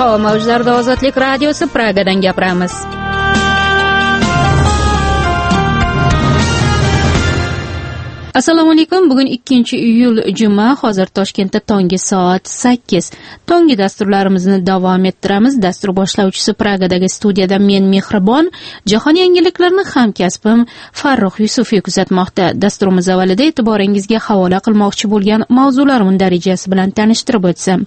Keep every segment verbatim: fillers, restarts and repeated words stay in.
Havo mavjlarida Ozodlik radiosi Pragadan gapiramiz. Assalomu alaykum. Bugun ikkinchi iyul juma, hozir Toshkentda tongi soat sakkiz. Tongi dasturlarimizni davom ettiramiz. Dastur boshlovchisi Pragadagi studiyada men Mehribon, jahon yangiliklarini hamkasbim Farruh Yusufiy kuzatmoqda. Dasturimiz avvalida e'tiboringizga havola qilmoqchi bo'lgan mavzular darajasi bilan tanishtirib o'tsam.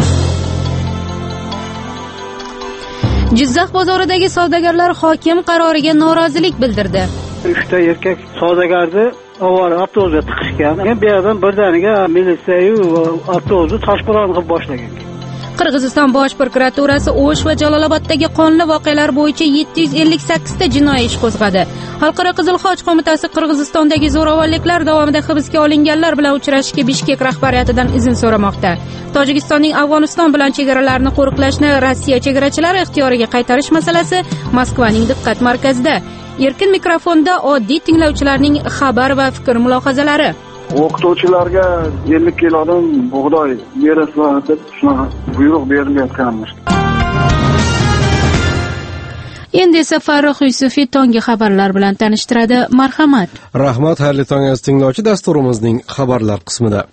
Jizzax bozoridagi savdogarlar hokim qaroriga norozilik bildirdi. Uchta erkak savdogarni avval avtobusga tiqishgan. Bu yerdan birdaniga militsiya avtobusni toshbo'ron qilib boshlagan. Qirg'iziston bosh prokuraturasi O'sh va Jaloloboddagi qonli voqealar bo'yicha yetti yuz ellik sakkiz ta jinoiy ish qo'zg'adi. Xalqaro Qizil Xoch qo'mitasi Qirg'izistondagi zo'ravonliklar davomida hibsga olinganlar bilan uchrashishga Bishkek rahbariyatidan izn so'ramoqda. Tojikistonning Afg'oniston bilan chegaralarini qo'riqlashni Rossiya chegarachilari ixtiyoriga qaytarish masalasi Moskvaning diqqat markazida. Erkin mikrofonda oddiy tinglovchilarning xabar va fikr mulohazalari. O'qituvchilarga ellik kilodan bug'doy berasizlar deb shunaqa buyruq berilayotganmiz. Endi esa Farruh Yusufiy tongi xabarlar bilan tanishtiradi. Marhamat. Rahmat, xayrli tong aziz tinglovchi, dasturimizning xabarlar qismida.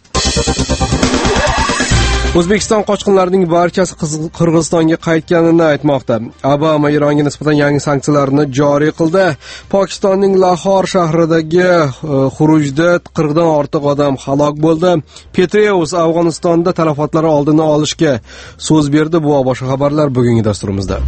O'zbekiston qochqinlarining barchasi Qirg'izistonga qaytganini aytmoqda. Obama Eronga nisbatan yangi sanksiyalarni joriy qildi. Pokistonning Lahor shahridagi xurujda qirqdan ortiq odam halok bo'ldi. Petreus Afg'onistonda talafotlar oldini olishga so'z berdi. Bu va boshqa xabarlar bugungi dasturimizda.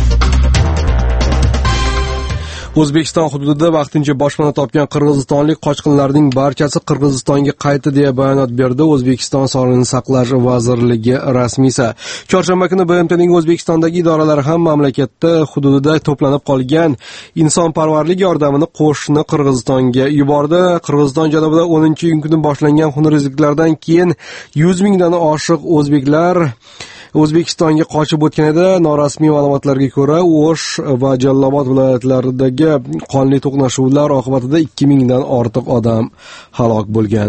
O'zbekiston hududida vaqtincha boshpana topgan qirg'izistonlik qochqinlarning barchasi Qirg'izistonga qaytdi deya bayonot berdi O'zbekiston Sog'liqni saqlash vazirligi rasmiysi. Chorshanba kuni B M T'ning O'zbekistondagi idoralari ham mamlakatda hududida to'planib qolgan insonparvarlik yordamini qo'shni Qirg'izistonga yubordi. Qirg'iziston janubida o'ninchi iyun kuni boshlangan xunrezliklardan keyin yuz mingdan oshiq o'zbeklar O'zbekistonga qochib o'tgan edi. Norasmiy ma'lumotlarga ko'ra, O'sh va Jalolobod viloyatlaridagi qonli to'qnashuvlar oqibatida ikki mingdan ortiq odam halok bo'lgan.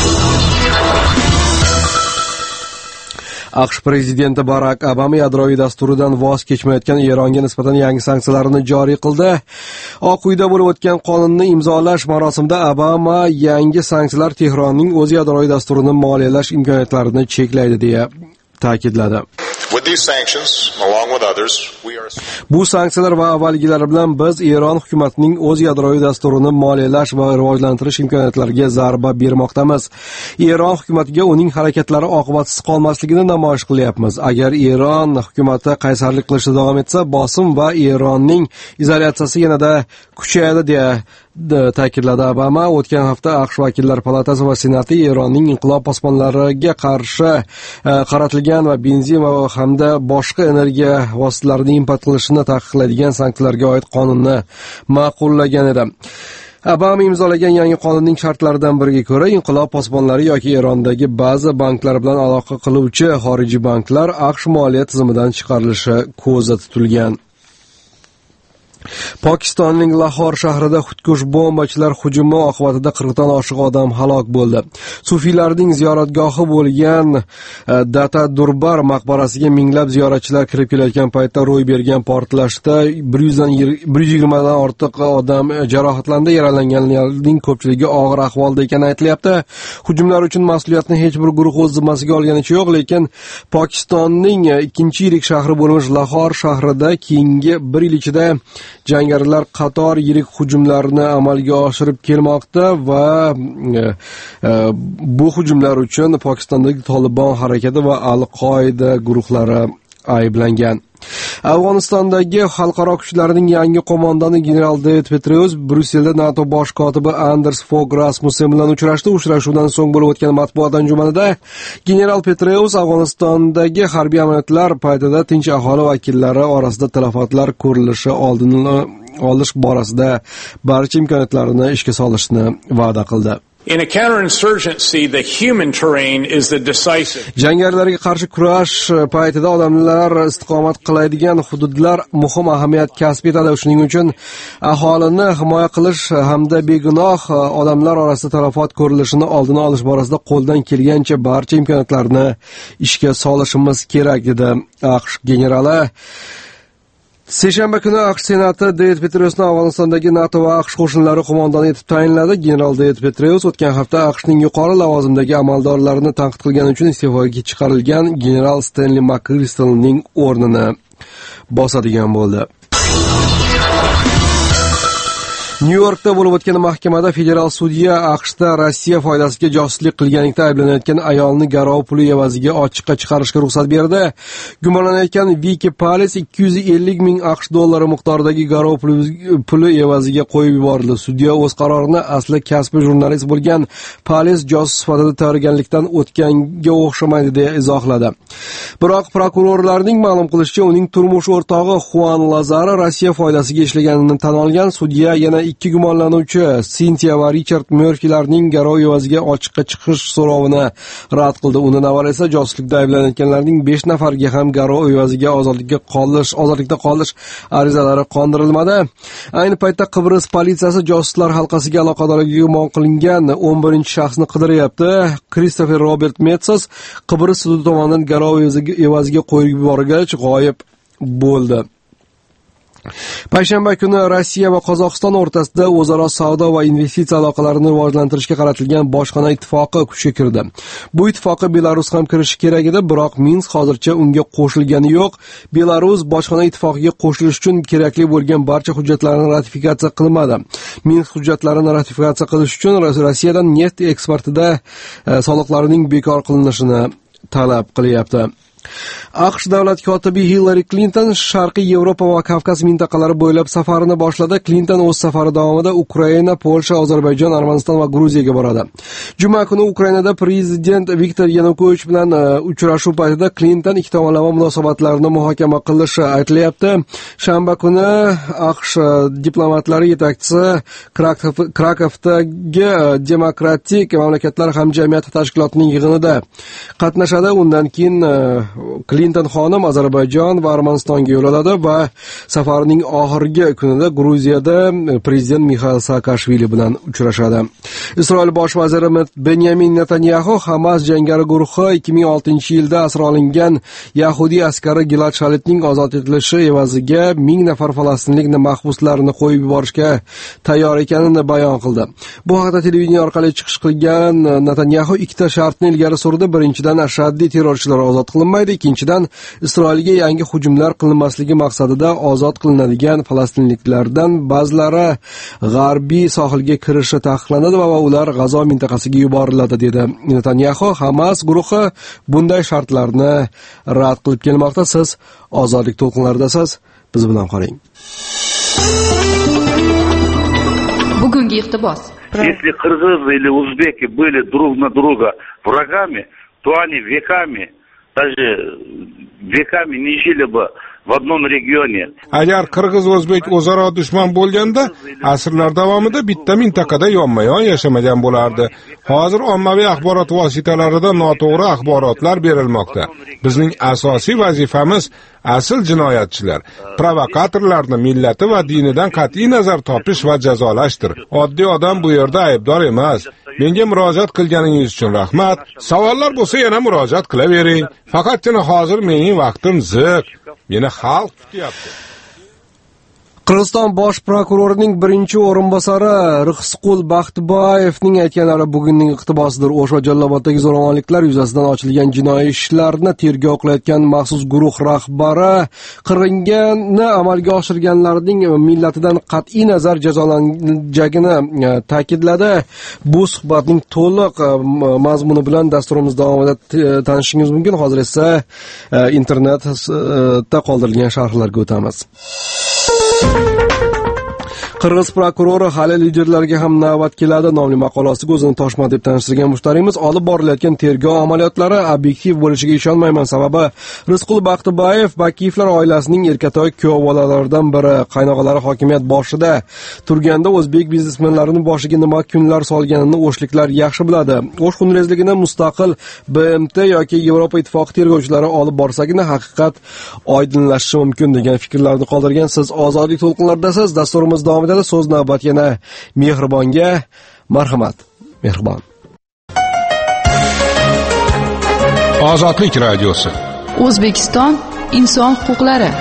AQSh prezidenti Barak Obama yadroviy dasturidan voz kechmayotgan Eronga nisbatan yangi sanksiyalarni joriy qildi. Oq uyda bo'lib o'tgan qonunni imzolash marosimida Obama yangi sanksiyalar Tehronning o'z yadroviy dasturini moliyalash imkoniyatlarini cheklaydi deya ta'kidladi. Bu sanksiyalar va avvalgilari bilan biz Eron hukumatining o'z yadroviy dasturini moliyalash va rivojlantirish imkoniyatlariga zarba bermoqdamiz. Eron hukumatiga uning harakatlari oqibatsiz qolmasligini namoyish qilyapmiz. Agar Eron hukumati qaysarlik qilishda davom etsa, bosim va Eronning izolyatsiyasi yanada kuchayadi deya ta'kidladi Obama. O'tgan hafta AQSh vakillar palatasi va senati Eronning inqilob posbonlariga qarshi qaratilgan va benzin va hamda boshqa energiya vositalarini import qilishni taqiqlaydigan sanksiyalarga oid qonunni ma'qullagan edi. Obama imzolagan yangi qonunning shartlaridan biriga ko'ra, inqilob posbonlari yoki Erondagi ba'zi banklar bilan aloqa qiluvchi xorijiy banklar AQSh moliya tizimidan chiqarilishi ko'zda tutilgan. Pokistonning Lahor shahrida xudkush bombachilar hujumi oqibatida qirqdan oshiq odam halok bo'ldi. Sufiylarning ziyoratgohi bo'lgan Data Durbar maqbarasiga minglab ziyoratchilar kirib kelayotgan paytda ro'y bergan portlashda bir yuz yigirma dan ortiq odam jarohatlandi. Yaralanganlarning ko'pchiligi og'ir ahvolda ekani aytilyapti. Hujumlar uchun mas'uliyatni hech bir guruh o'z zimmasiga olganicha yo'q, lekin Pokistonning ikkinchi yirik shahri bo'lmish Lahor shahrida keyingi bir yil ichida jangarilar qator yirik hujumlarni amalga oshirib kelmoqda va e, e, bu hujumlar uchun Pokistondagi Tolibon harakati va Al-Qoida guruhlari ayblangan. Afg'onistondagi xalqaro kuchlarning yangi qo'mondoni general David Petraeus Bryusselda NATO bosh kotibi Anders Fogh Rasmussen bilan uchrashdi. Uchrashuvdan so'ng bo'lib o'tgan matbuot anjumanida general Petraeus Afg'onistondagi harbiy amaliyotlar paytida tinch aholi vakillari orasida talafotlar ko'rilishi oldini olish borasida barcha imkoniyatlarini ishga solishni va'da qildi. In a counterinsurgency, the human terrain is the decisive. Jangarilarga qarshi kurash paytida odamlar istiqomat qiladigan hududlar muhim ahamiyat kasb etadi. Shuning uchun aholini himoya qilish hamda begunoh odamlar orasida talafot ko'rilishini oldini olish borasida qo'ldan kelgancha barcha imkoniyatlarni ishga solishimiz kerak dedi AQSh generali. Seshanba kuni AQSh Senati David Petraeusni Afg'onistondagi NATO va AQSh qo'shinlari qo'mondoni etib tayinladi. General David Petraeus o'tgan hafta AQShning yuqori lavozimdagi amaldorlarini tanqid qilgani uchun iste'foga chiqarilgan general Stanley McChrystalning o'rnini bosadigan bo'ldi. Nyu-Yorkda bo'lib o'tgan mahkamada federal sudya AQShda Rossiya foydasiga josuslik qilganlikda ayblanayotgan ayolni garov puli evaziga ochiqqa chiqarishga ruxsat berdi. Gumonlanayotgan Vicky Pales ikki yuz ellik ming AQSh dollari miqdoridagi garov puli evaziga qo'yib yuborildi. Sudya o'z qarorini asli kasbi jurnalist bo'lgan Pales josus sifatida tayyorgarlikdan o'tganga o'xshamaydi deya izohladi. Biroq prokurorlarning ma'lum qilishicha, uning turmush o'rtog'i Juan Lazaro Rossiya foydasiga ishlaganini tan olgan. Sudya yana ikki gumonlanuvchi Cynthia va Richard Murphylarning garov evaziga ochiqqa chiqish so'rovini rad qildi. Undan avval esa josuslikda ayblanayotganlarning besh nafariga ham garov evaziga ozodlikka qolish, ozodlikda qolish arizalari qondirilmadi. Ayni paytda Qibros politsiyasi josuslar halqasiga aloqadorligi gumon qilingan o'n birinchi shaxsni qidiryapti. Christopher Robert Metsos Qibros sudi tomonidan garov evaziga qo'yib yuborilgach g'oyib bo'ldi. Payshanba kuni Rossiya va Qozog'iston o'rtasida o'zaro savdo va investitsiya aloqalarini rivojlantirishga qaratilgan bojxona ittifoqi kuchga kirdi. Bu ittifoqqa Belarus ham kirishi kerak edi, biroq Minsk hozircha unga qo'shilgani yo'q. Belarus bojxona ittifoqiga qo'shilish uchun kerakli bo'lgan barcha hujjatlarni ratifikatsiya qilmadi. Minsk hujjatlarini ratifikatsiya qilish uchun Rossiyadan neft eksportida soliqlarning bekor qilinishini talab qilyapti. AQSh davlat kotibi Hillary Clinton Sharqiy Yevropa va Kavkaz mintaqalari bo'ylab safarini boshladi. Clinton o'z safari davomida Ukraina, Polsha, Ozarbayjon, Armaniston va Gruziyaga boradi. Juma kuni Ukrainada prezident Viktor Yanukovich bilan uchrashuv paytida Clinton ikki tomonlama munosabatlarni muhokama qilishi aytilyapti. Shanba kuni AQSh diplomatlari yetakchisi Krakovdagi Demokratik mamlakatlar hamjamiyati tashkilotining yig'inida qatnashadi. Undan keyin Clinton xonim Ozarbayjon va Armanistonga yo'l oladi va safarining oxirgi kunida Gruziyada prezident Mixail Saakashvili bilan uchrashadi. Isroil bosh vaziri Benyamin Netanyahu Hamas jangari guruhi ikki ming oltinchi yilda asir olingan Yahudiy askari Gilad Shalitning ozod etilishi evaziga ming nafar falastinlik mahbuslarni qo'yib yuborishga tayyor ekanini bayon qildi. Bu haqda televideniya orqali chiqish qilgan Netanyahu ikkita shartni ilgari surdi. Birinchidan, ashaddiy terrorchilar ozod qilinmaydi. Ikkinchidan, Isroilga yangi hujumlar qilinmasligi maqsadida ozod qilinadigan falastinliklardan ba'zilari g'arbiy sohilga kirishi taqiqlanadi va ular G'azo mintaqasiga yuboriladi dedi Netanyahu. Hamas guruhi bunday shartlarni rad qilib kelmoqda. Siz ozodlik to'lqinlaridasiz. Biz bilan qoling. Bugungi iqtibos. Если кыргызы или узбеки были друг на друга врагами, то они веками даже веками не жили бы в одном регионе. Agar qirg'iz o'zbek o'zaro dushman bo'lganda, asrlar davomida bitta mintaqada yonma-yon yashamagan bo'lardi. Hozir ommaviy axborot vositalarida noto'g'ri axborotlar berilmoqda. Bizning asosiy vazifamiz asl jinoyatchilar, provokatorlarni millati va dinidan qat'iy nazar topish va jazolashdir. Oddiy odam bu yerda aybdor emas. Menga murojaat qilganingiz uchun rahmat. Savollar bo'lsa yana murojaat qilavering. Faqatgina hozir mening vaqtim ziq. Meni xalq kutyapti. Qirg'iziston bosh prokurorining birinchi o'rinbosari Rixsiqul Baxtiboyevning aytganlari bugunning iqtibosidir. O'sh va Jalloboddagi zo'ravonliklar yuzasidan ochilgan jinoiy ishlarni tergov qilayotgan maxsus guruh rahbari qirilganni amalga oshirganlarning millatidan qat'iy nazar jazolanajagini ta'kidladi. Bu suhbatning to'liq mazmuni bilan dasturimiz davomida tanishishingiz mumkin. Hozir esa internetda qoldirilgan sharhlarga o'tamiz. Qirg'iz prokurori hali liderlarga ham navbat keladi nomli maqolasiga o'zini toshma deb tanishtirgan mushtarimiz olib borilayotgan tergov amaliyotlari obyektiv bo'lishiga ishonmayman, sababi Rizqul Baxtiboyev Bakiyevlar oilasining erkatoy kuyov bolalaridan biri. Qaynog'alari hokimiyat boshida turganda o'zbek biznesmenlarining boshiga nima kunlar solganini o'shliklar yaxshi biladi. O'sh xunrezligini mustaqil B M T yoki Yevropa ittifoqi tergovchilari olib borsagina haqiqat oydinlashishi mumkin degan fikrlarni qoldirgan siz ozodlik to'lqinlaridasiz. Dasturimiz davom etadi. So'z navbat yana Mehribonga. Marhamat, Mehribon. Ozodlik radiosi. O'zbekiston inson huquqlari.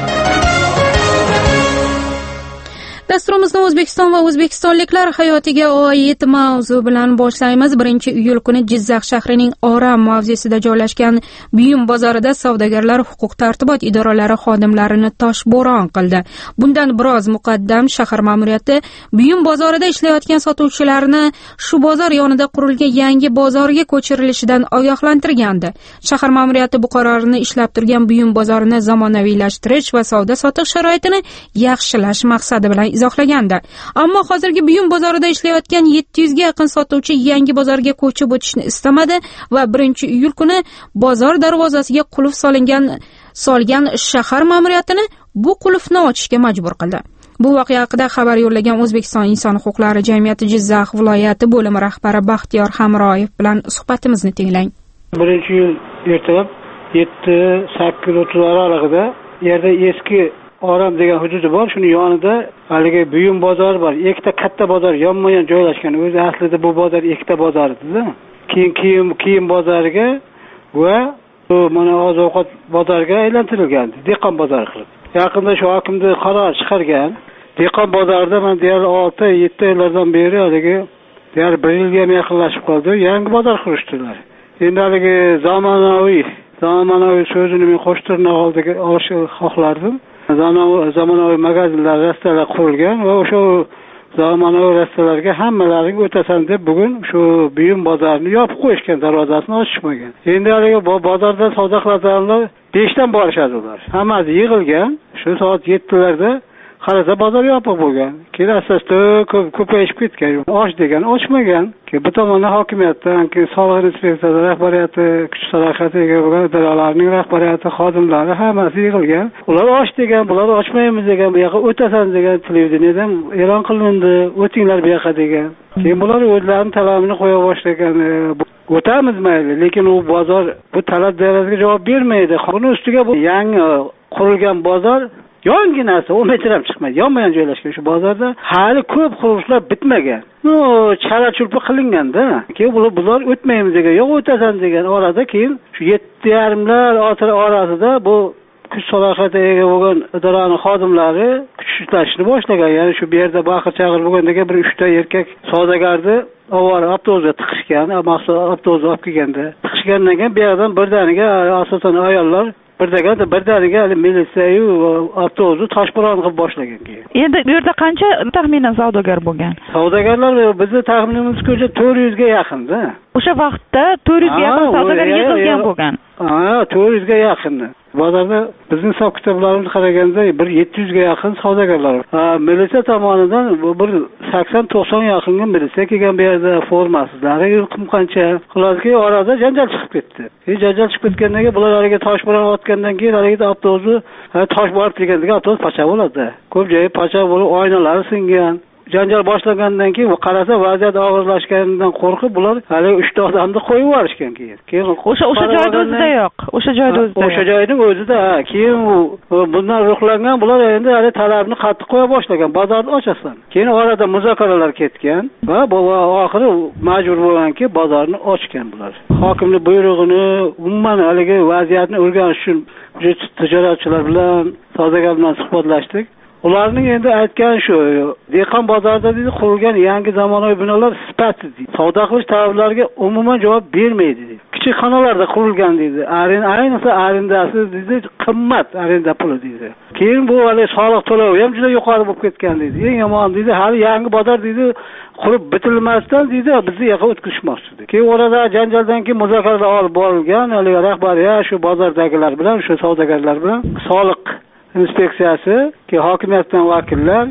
Dasturimizni O'zbekiston va o'zbekistonliklar hayotiga oid mavzu bilan boshlaymiz. birinchi iyul kuni Jizzax shahrining Oram mavzesida joylashgan buyum bozorida savdogarlar huquq tartibot idoralari xodimlarini toshbo'ron qildi. Bundan biroz muqaddam shahar ma'muriyati buyum bozorida ishlayotgan sotuvchilarni shu bozor yonida qurilgan yangi bozorga ko'chirilishidan ogohlantirgandi. Shahar ma'muriyati bu qarorni ishlab turgan buyum bozorini zamonaviylashtirish va savdo sotiq sharoitini yaxshilash maqsadi bilan izohlagandi. Ammo hozirgi buyum bozorida ishlayotgan yetti yuz ga yaqin sotuvchi yangi bozorga ko'chib o'tishni istamadi va birinchi iyul kuni bozor darvozasiga qulf solingan solgan shahar ma'muriyatini bu qulfni ochishga majbur qildi. Bu voqea haqida xabar yo'llagan O'zbekiston inson huquqlari jamiyati Jizzax viloyati bo'limi rahbari Baxtiyor Hamroyev bilan suhbatimizni tinglang. birinchi iyul ertalab yetti sakkiz o'ttiz oralig'ida yerda eski Oram degan hududi bor. Shuni yonida haligi buyum bozori bor. Ikkita katta bozor yonma-yon joylashgan. O'zi aslida bu bozor ikkita bozor edi. Keyin kiyim kiyim bozoriga va bu mana oziq-ovqat bozoriga aylantirilgan. Dehqon bozori qilib. Yaqinda shu hokimning qaror chiqargan. Dehqon bozorida men deyarli olti yetti yillardan beri haligi deyarli bir yilga yaqinlashib qoldi. Yangi bozor qurishdilar. Endi haligi zamonaviy zamonaviy so'zini men qo'shtirnoq oldiga olishni xohlardim. Zamonaviy magazinlar, rastalar qurilgan va o'sha zamonaviy rastalarga hammalarini o'tasan deb bugun shu buyum bozorini yopib qo'yishgan, darvozasini ochishmagan. Endi haligi bozorda savdo qiladiganlar beshdan borishadi ular. Hammasi yig'ilgan. Shu soat yettilarda qarasa bozor yopiq bo'lgan. Keyin asosda ko'p ko'payib ketgan. Och degan ochmagan. Keyin bu tomondan hokimiyatdan, keyin soliq inspeksiyasi rahbariyati, kuch salohiyatiga bo'lgan idoralarning rahbariyati, xodimlari hammasi yig'ilgan. Ular och degan, bular ochmaymiz degan, bu yoqqa o'tasan degan televideniyada e'lon qilindi. O'tinglar bu yoqqa degan. Keyin bular o'zlarining talabini qo'ya boshlagan. O'tamiz mayli, lekin u bozor bu talab darajasiga javob bermaydi. Buni ustiga bu yangi qurilgan bozor yonginasi o'n metr ham chiqmaydi. Yonma-yon joylashgan shu bozorda hali ko'p qurilishlar bitmagan. No, chala-chulpa qilinganda. Keyin bular bular o'tmaymiz degan, yo'q o'tasan degan orada keyin shu yetti yarim lar orasida bu kuch salohiyatiga ega bo'lgan idoraning xodimlari kuch ishlashni boshlagan. Ya'ni shu bu yerda baqir-chaqir bo'lgandagi bir uchta erkak savdogarni avval avtobusga tiqishgan, maxsus avtobusga olib kelganda. Tiqishgandan keyin bu yerdan birdaniga asosan ayollar birdaniga birdaniga militsiya va avtobusni toshbo'ron qilib boshlagan keyin. Endi bu yerda qancha taxminan savdogar bo'lgan? Savdogarlar bizning taxminimiz ko'cha to'rt yuz ga yaqinda. O'sha vaqtda to'rt yuz ga yaqin savdogar yig'ilgan bo'lgan. Ha, to'rt yuz ga yaqin. Bozorda bizning hisob kitoblarimizga qaraganda bir yetti yuz ga yaqin savdogarlar. Ha, militsiya tomonidan bir sakson to'qson yaqinga militsiya kelgan bu yerda formasizlari yurqim qancha. Xulosaki orada janjal chiqib ketdi. E janjal chiqib ketgandan keyin bular haliga tosh bilan otgandan keyin haliga avtobusni tosh borib kelganda avtobus pacha bo'ladi. Ko'p joyi pacha bo'lib oynalari singan. Janjal boshlagandan keyin qarasa vaziyat og'irlashganidan qo'rqib bular hali uchta odamni qo'yib yuborishgan keyin. Keyin o'sha o'sha joyda o'zida yo'q. O'sha joyda o'zida. O'sha joyning o'zida. Keyin bundan ruhlangan bular endi hali talabni qattiq qo'ya boshlagan. Bozorni ochasan. Keyin orada muzokaralar ketgan va bu oxiri majbur bo'lganki bozorni ochgan bular. Hokimning buyrug'ini umuman haligi vaziyatni o'rganish uchun tijoratchilar bilan, savdogar bilan suhbatlashdik. Ularning endi aytgan shu, dehqon bozorida dedi qurilgan yangi zamonaviy binolar sifatli dedi. Savdo qilish talablariga umuman javob bermaydi dedi. Kichik xonalarda qurilgan dedi. Arin ayniqsa arendasi dedi qimmat arenda puli dedi. Keyin bu hali soliq to'lovi ham juda yuqori bo'lib ketgan dedi. Eng yomon dedi, hali yangi bozor dedi qurib bitilmasdan dedi bizni yoqqa o'tkazishmoqchi dedi. Keyin orada janjaldan keyin muzokaralar olib borilgan, hali rahbariyat shu bozordagilar bilan, shu savdogarlar bilan soliq inspeksiyasi, ki hokimiyatdan vakillar, ichki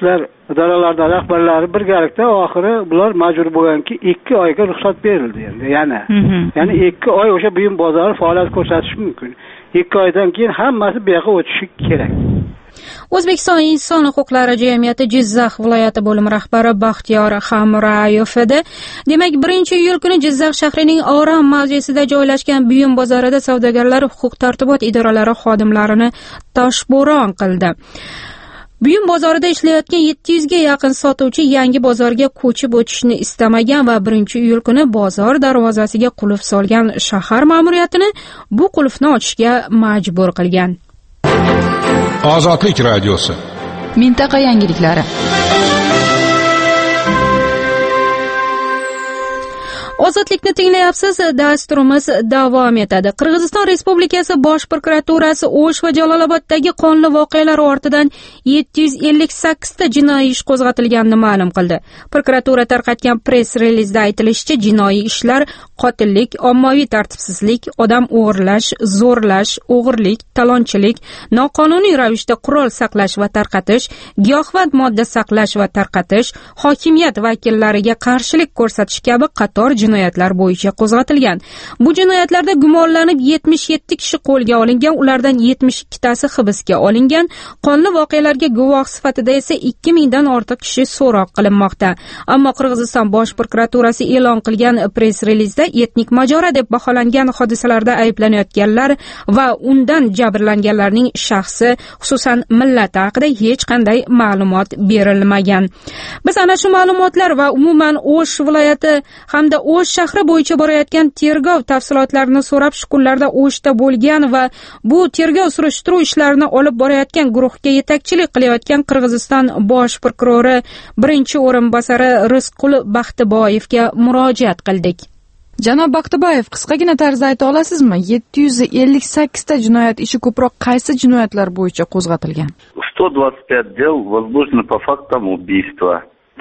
ishlar idoralarida rahbarlari birgalikda oxiri bular majbur bo'lganki ikki oyga ruxsat berildi endi yana. Ya'ni ikki oy o'sha buyum bozori faoliyat ko'rsatishi mumkin. ikki oydan keyin hammasi bu yoqqa o'tishi kerak. O'zbekiston inson huquqlari jamiyati Jizzax viloyati bo'limi rahbari Baxtiyor Hamrayev edi. Demak, birinchi iyul kuni Jizzax shahrining Oram mavzesida joylashgan buyum bozorida savdogarlar huquq-tartibot idoralari xodimlarini toshbo'ron qildi. Buyum bozorida ishlayotgan yetti yuz ga yaqin sotuvchi yangi bozorga ko'chib o'tishni istamagan va birinchi iyul kuni bozor darvozasiga qulf solgan shahar ma'muriyatini bu qulfni ochishga majbur qilgan. Ozodlik radiosi. Mintaqa yangiliklari. Ozodlikni tinglayapsiz, dasturimiz davom etadi. Qirg'iziston Respublikasi Bosh prokuraturasi O'sh va Jaloloboddagi qonli voqealar ortidan yetti yuz ellik sakkiz ta jinoiy ish qo'zg'atilganini ma'lum qildi. Prokuratura tarqatgan press-relizda aytilishicha, jinoiy ishlar qotillik, ommaviy tartibsizlik, odam o'g'irlash, zo'rlash, o'g'irlik, talonchilik, noqonuniy ravishda qurol saqlash va tarqatish, giyohvand modda saqlash va tarqatish, hokimiyat vakillariga qarshilik ko'rsatish kabi qator jinoyatlar bo'yicha qo'zg'atilgan. Bu jinoyatlarda gumonlanib yetmish yetti kishi qo'lga olingan, ulardan yetmish ikki tasi hibsga olingan. Qonli voqealarga guvoh sifatida esa ikki mingdan ortiq kishi so'roq qilinmoqda. Ammo Qirg'iziston Bosh prokuraturasi e'lon qilgan press-relizda etnik mojaro deb baholangan hodisalarda ayblanayotganlar va undan jabrlanganlarning shaxsi, xususan millati haqida hech qanday ma'lumot berilmagan. Biz ana shu ma'lumotlar va umuman O'sh viloyati hamda O'sh shahri bo'yicha borayotgan tergov tafsilotlarini so'rab, shu kunlarda O'shda bo'lgan va bu tergov surishtiruv ishlarini olib borayotgan guruhga yetakchilik qilayotgan Qirg'iziston bosh prokurori birinchi o'rinbosari Rizqul Baxtiboyevga murojaat qildik. Janob Baxtiboyev, qisqagina tarzda ayta olasizmi? yetti yuz ellik sakkiz ta jinoyat ishi ko'proq qaysi jinoyatlar bo'yicha qo'zg'atilgan? сто двадцать пять дел возбуждено по фактам убийства.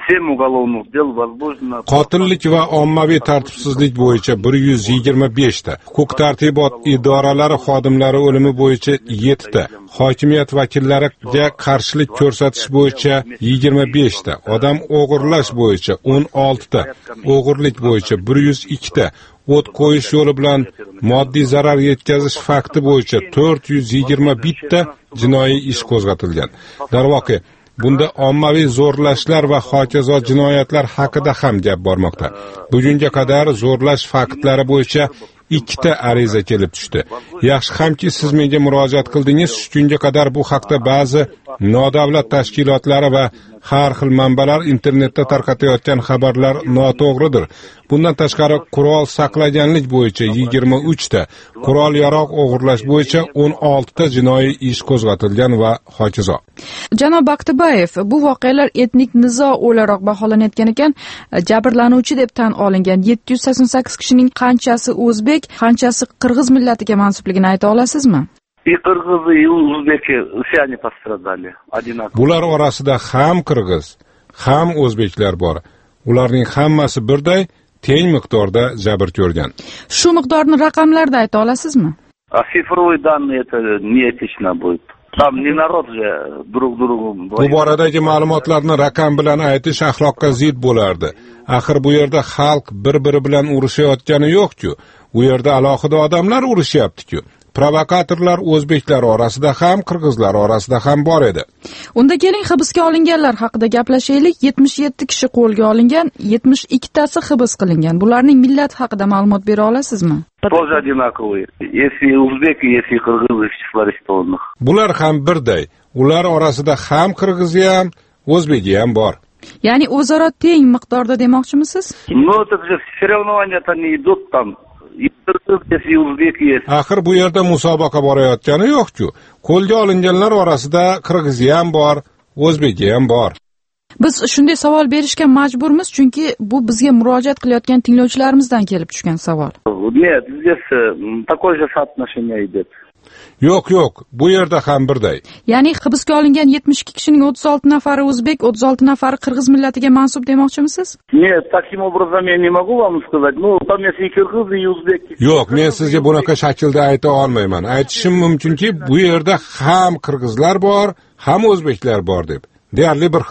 Qotillik va ommaviy tartibsizlik bo'yicha bir yuz yigirma besh ta, huquq tartibot idoralari xodimlari o'limi bo'yicha yetti ta, hokimiyat vakillariga qarshilik ko'rsatish bo'yicha yigirma besh ta, odam o'g'irlash bo'yicha o'n olti ta, o'g'irlik bo'yicha bir yuz ikki ta, o't qo'yish yo'li bilan moddiy zarar yetkazish fakti bo'yicha to'rt yuz yigirma bir ta jinoiy ish qo'zg'atilgan. Darvoqe, bunda ommaviy zo'rlashlar va hokazo jinoyatlar haqida ham gap bormoqda. Bugunga qadar zo'rlash faktlari bo'yicha ikkita ariza kelib tushdi. Yaxshi hamki siz menga murojaat qildingiz. Shu kunga qadar bu haqda ba'zi nodavlat tashkilotlari va har xil manbalar internetda tarqatayotgan xabarlar noto'g'ridir. Bundan tashqari qurol saqlaganlik bo'yicha yigirma uch ta, qurol yaroq o'g'irlash bo'yicha o'n olti ta jinoiy ish qo'zg'atilgan va hokazo. Janob Baxtiboyev, bu voqealar etnik nizo o'laroq baholanayotgan ekan, jabrlanuvchi deb tan olingan yetti yuz sakson sakkiz kishining qanchasi o'zbek, qanchasi qirg'iz millatiga mansubligini ayta olasizmi? И кыргызы, и узбеки все они пострадали одинаково. Bular orasida ham qirg'iz, ham o'zbeklar bor. Ularning hammasi birday teng miqdorda jabr ko'rgan. Shu miqdorni raqamlarda ayta olasizmi? А цифровые данные это неэтично будет. Там не народ же друг другу. Bu boradagi ma'lumotlarni raqam bilan aytish axloqqa zid bo'lardi. Axir bu yerda xalq bir-biri bilan urushayotgani yo'q-ku. U yerda alohida odamlar urushyapti-ku. Provokatorlar o'zbeklar orasida ham, qirg'izlar orasida ham bor edi. Unda keling hibsga olinganlar haqida gaplashaylik. yetmish yetti kishi qo'lga olingan, yetmish ikki tasi hibs qilingan. Bularning millati haqida ma'lumot bera olasizmi? Тоже одинаковые. Если узбеки, если кыргызы в числе арестованных. Bular ham birday. Ular orasida ham qirg'izi ham, o'zbeki ham bor. Ya'ni o'zaro teng miqdorda demoqchimisiz? Ну, так же соревнования-то не идут там. Axir bu yerda musobaqa borayotgani yo'q-ku. Qo'lga olinganlar orasida qirg'izi ham bor, o'zbeki ham bor. Biz shunday savol berishga majburmiz, chunki bu bizga murojaat qilayotgan tinglovchilarimizdan kelib tushgan savol. Нет, здесь такое же соотношение идет. Yo'q, yo'q, bu yerda ham birday. Ya'ni hibsga olingan yetmish ikki kishining o'ttiz olti nafari o'zbek, o'ttiz olti nafari qirg'iz millatiga mansub demoqchimisiz? Нет, таким образом я не могу вам сказать. Ну, там если кыргызы и узбеки. Yo'q, men sizga bunaqa shaklda ayta olmayman. Aytishim mumkinki, bu yerda ham qirg'izlar bor, ham o'zbeklar bor deb. Deyarli bir xil.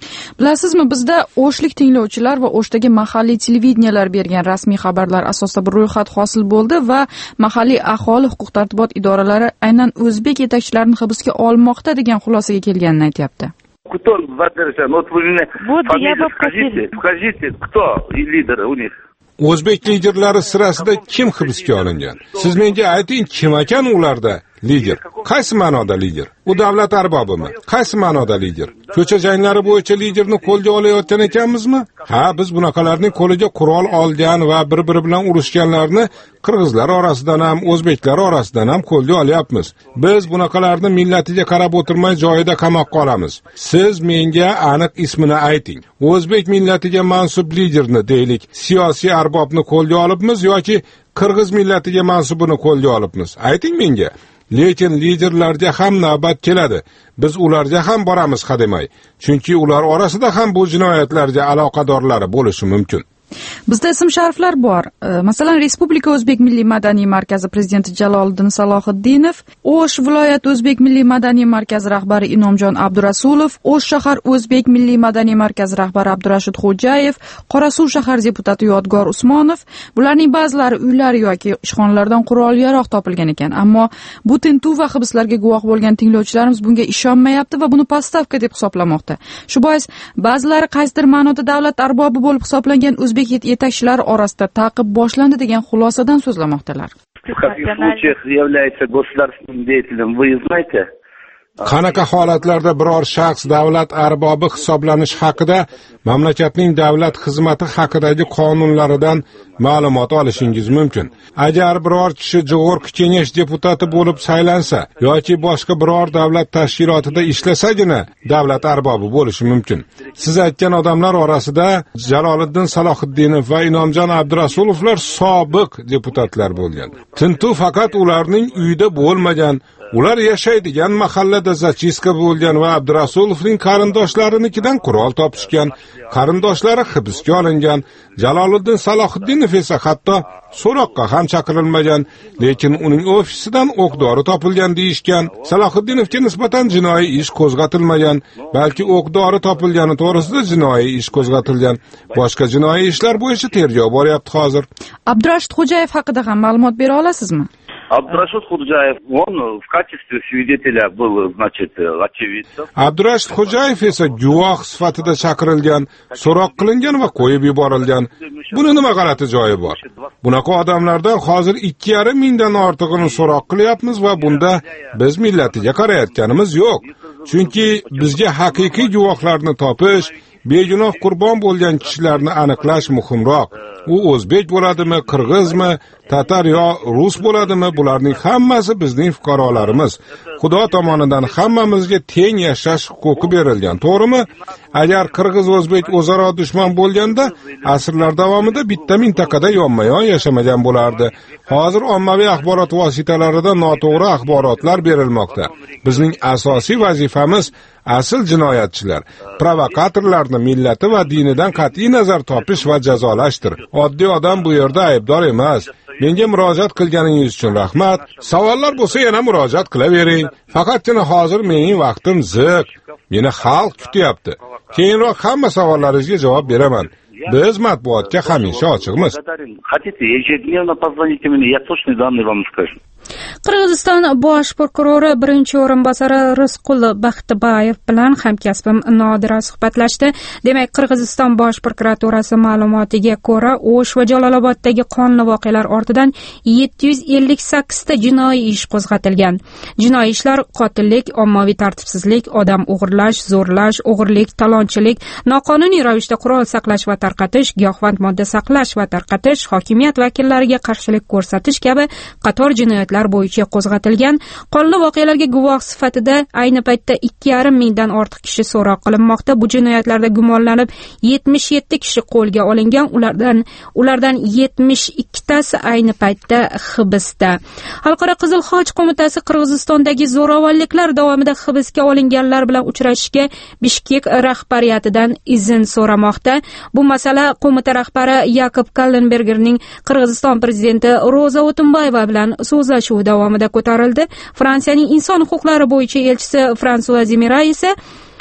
Bilasizmi, bizda O'shlik tinglovchilar va O'shdagi mahalliy televideniyalar bergan rasmiy xabarlar asosida bir ro'yxat hosil bo'ldi va mahalliy aholi huquq-tartibot idoralari aynan o'zbek yetakchilarini hibsga olmoqda degan xulosaga kelganini aytyapti. Кто, во-первых, вот вы мне фамилию скажите, скажите, кто лидер у них? O'zbek liderlari sirasida kim hibsga olingan? Siz menga ayting, kim ekan ularda lider? Qaysi ma'noda lider? U davlat arbobimi? Qaysi ma'noda lider? Ko'cha janglari bo'yicha liderni qo'lga olayotgan ekanmizmi? Ha, biz bunaqalarning qo'liga qurol olgan va bir-biri bilan urushganlarni qirg'izlar orasidan ham, o'zbeklar orasidan ham qo'lga olyapmiz. Biz bunaqalarni millatiga qarab o'tirmay joyida qamoqqa olamiz. Siz menga aniq ismini ayting. O'zbek millatiga mansub liderni deylik, siyosiy arbobni qo'lga olibmiz yoki qirg'iz millatiga mansubini qo'lga olibmiz? Ayting menga. Lekin liderlarga ham navbat keladi. Biz ularga ham boramiz hademay. Chunki ular orasida ham bu jinoyatlarga aloqadorlari bo'lishi mumkin. Bizda ism-shariflar bor. Masalan, Respublika O'zbek Milliy madaniy markazi prezidenti Jaloliddin Salohiddinov, O'sh viloyat O'zbek Milliy madaniy markazi rahbari Inomjon Abdurasulov, O'sh shahar O'zbek Milliy madaniy markazi rahbari Abdurashid Xo'jayev, Qorasuv shahar deputati Yodgor Usmonov. Bularning ba'zilari uylari yoki ishxonalardan qurol-yarog' topilgan ekan, ammo bu tintuv va hibslarga guvoh bo'lgan tinglovchilarimiz bunga ishonmayapti va buni postavka deb hisoblamoqda. Shu bois ba'zilari qaysidir ma'noda davlat arbobi bo'lib hisoblangan o'zbek yetakchilari orasida ta'qib boshlandi degan xulosadan so'zlamoqdalar. В каких случаях является государственным деятелем, вы знаете? Qanaqa holatlarda biror shaxs davlat arbobi hisoblanish haqida mamlakatning davlat xizmati haqidagi qonunlaridan ma'lumot olishingiz mumkin. Agar biror kishi Jog'org'i kengash deputati bo'lib saylansa yoki boshqa biror davlat tashkilotida ishlasagina davlat arbobi bo'lishi mumkin. Siz aytgan odamlar orasida Jaloliddin Salohiddinov va Inomjon Abdurasulovlar sobiq deputatlar bo'lgan. Tintuv faqat ularning uyida bo'lmagan, ular yashaydigan mahallada zachiska bo'lgan va Abdurasulovning qarindoshlarininkidan qurol topishgan, qarindoshlari hibsga olingan. Jaloliddin Salohiddinov esa hatto so'roqqa ham chaqirilmagan, lekin uning ofisidan o'q-dori topilgan deyishgan. Salohiddinovga nisbatan jinoiy ish qo'zg'atilmagan, balki o'q-dori topilgani to'g'risida jinoiy ish qo'zg'atilgan. Boshqa jinoiy ishlar bo'yicha tergov boryapti hozir. Abdurashid Xo'jayev haqida ham ma'lumot bera olasizmi? Abdurashid Xo'jayev, он в качестве свидетеля был, значит, очевидцем. Abdurashid Xo'jayev esa guvoh sifatida chaqirilgan, so'roq qilingan va qo'yib yuborilgan. Buni nima g'alati joyi bor? Bunaqa odamlardan hozir ikki yarim mingdan ortig'ini so'roq qilyapmiz va bunda biz millatiga qarayotganimiz yo'q. Chunki bizga haqiqiy guvohlarni topish, begunoh qurbon bo'lgan kishilarni aniqlash muhimroq. U o'zbek bo'ladimi, qirg'izmi, tatar yo rus bo'ladimi, bularning hammasi bizning fuqarolarimiz. Xudo tomonidan hammamizga teng yashash huquqi berilgan, to'g'rimi? Agar qirg'iz o'zbek o'zaro dushman bo'lganda, asrlar davomida bitta mintaqada yonma-yon yashamagan bo'lardi. Hozir ommaviy axborot vositalarida noto'g'ri axborotlar berilmoqda. Bizning asosiy vazifamiz asl jinoyatchilar, provokatorlarni millati va dinidan qat'iy nazar topish va jazolashdir. Oddiy odam bu yerda aybdor emas. Menga murojaat qilganingiz uchun rahmat. Savollar bo'lsa yana murojaat qilavering. Faqatgina hozir mening vaqtim ziq. Meni xalq kutyapti. Keyinroq hamma savollaringizga javob beraman. Biz matbuotga hamisha ochiqmiz. Хотите, ежедневно позвоните мне, я точные данные вам скажу. Qirg'iziston bosh prokurori birinchi o'rinbosari Rizqul Baxtibayev bilan hamkasbim Nodira suhbatlashdi. Demak, Qirg'iziston bosh prokuraturasi ma'lumotiga ko'ra, O'sh va Jaloloboddagi qonli voqealar ortidan yetti yuz ellik sakkiz ta jinoiy ish qo'zg'atilgan. Jinoiy ishlar qotillik, ommaviy tartibsizlik, odam o'g'irlash, zo'rlash, o'g'irlik, talonchilik, noqonuniy ravishda qurol saqlash va tarqatish, giyohvand modda saqlash va tarqatish, hokimiyat vakillariga qarshilik ko'rsatish kabi qator jinoyatlar bo'yicha qo'zg'atilgan. Qonli voqealarga guvoh sifatida ayni paytda ikki yarim mingdan ortiq kishi so'roq qilinmoqda. Bu jinoyatlarda gumonlanib yetmish yetti kishi qo'lga olingan. Ulardan ulardan yetmish ikkitasi ayni paytda hibsda. Xalqaro Qizil Xoch qo'mitasi Qirg'izistondagi zo'ravonliklar davomida hibsga olinganlar bilan uchrashishga Bishkek rahbariyatidan izn so'ramoqda. Bu masala qo'mita rahbari Yakub Kallenbergerning Qirg'iziston prezidenti Roza O'tinbayeva bilan so'zlashuv davomida ko'tarildi. Fransiyaning inson huquqlari bo'yicha elchisi Fransua Zimira esa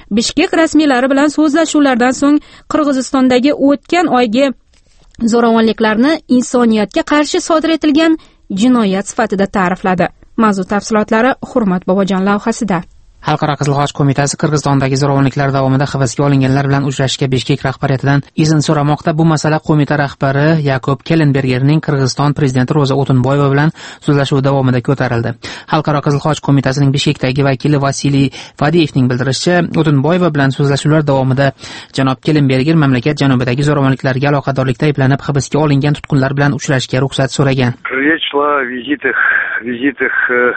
Bishkek rasmiylari bilan so'zlashuvlardan so'ng Qirg'izistondagi o'tgan oygi zo'ravonliklarni insoniyatga qarshi sodir etilgan jinoyat sifatida ta'rifladi. Mavzu tafsilotlari Hurmat Bobojon lavhasida. Xalqaro Qizil Xoch qo'mitasi Qirg'izistondagi zo'ravonliklar davomida hibsga olinganlar bilan uchrashishga Bishkek rahbariyatidan izn so'ramoqda. Bu masala qo'mita rahbari Yakob Kelenbergerning Qirg'iziston prezidenti Roza O'tinboyeva bilan so'zlashuv davomida ko'tarildi. Xalqaro Qizil Xoch qo'mitasining Bishkekdagi vakili Vasiliy Fadiyevning bildirishicha, O'tinboyeva bilan so'zlashuvlar davomida janob Kelenberger mamlakat janubidagi zo'ravonliklarga aloqadorlikda ayblanib hibsga olingan tutqunlar bilan uchrashishga ruxsat so'ragan. Речь шла о визитах, визитах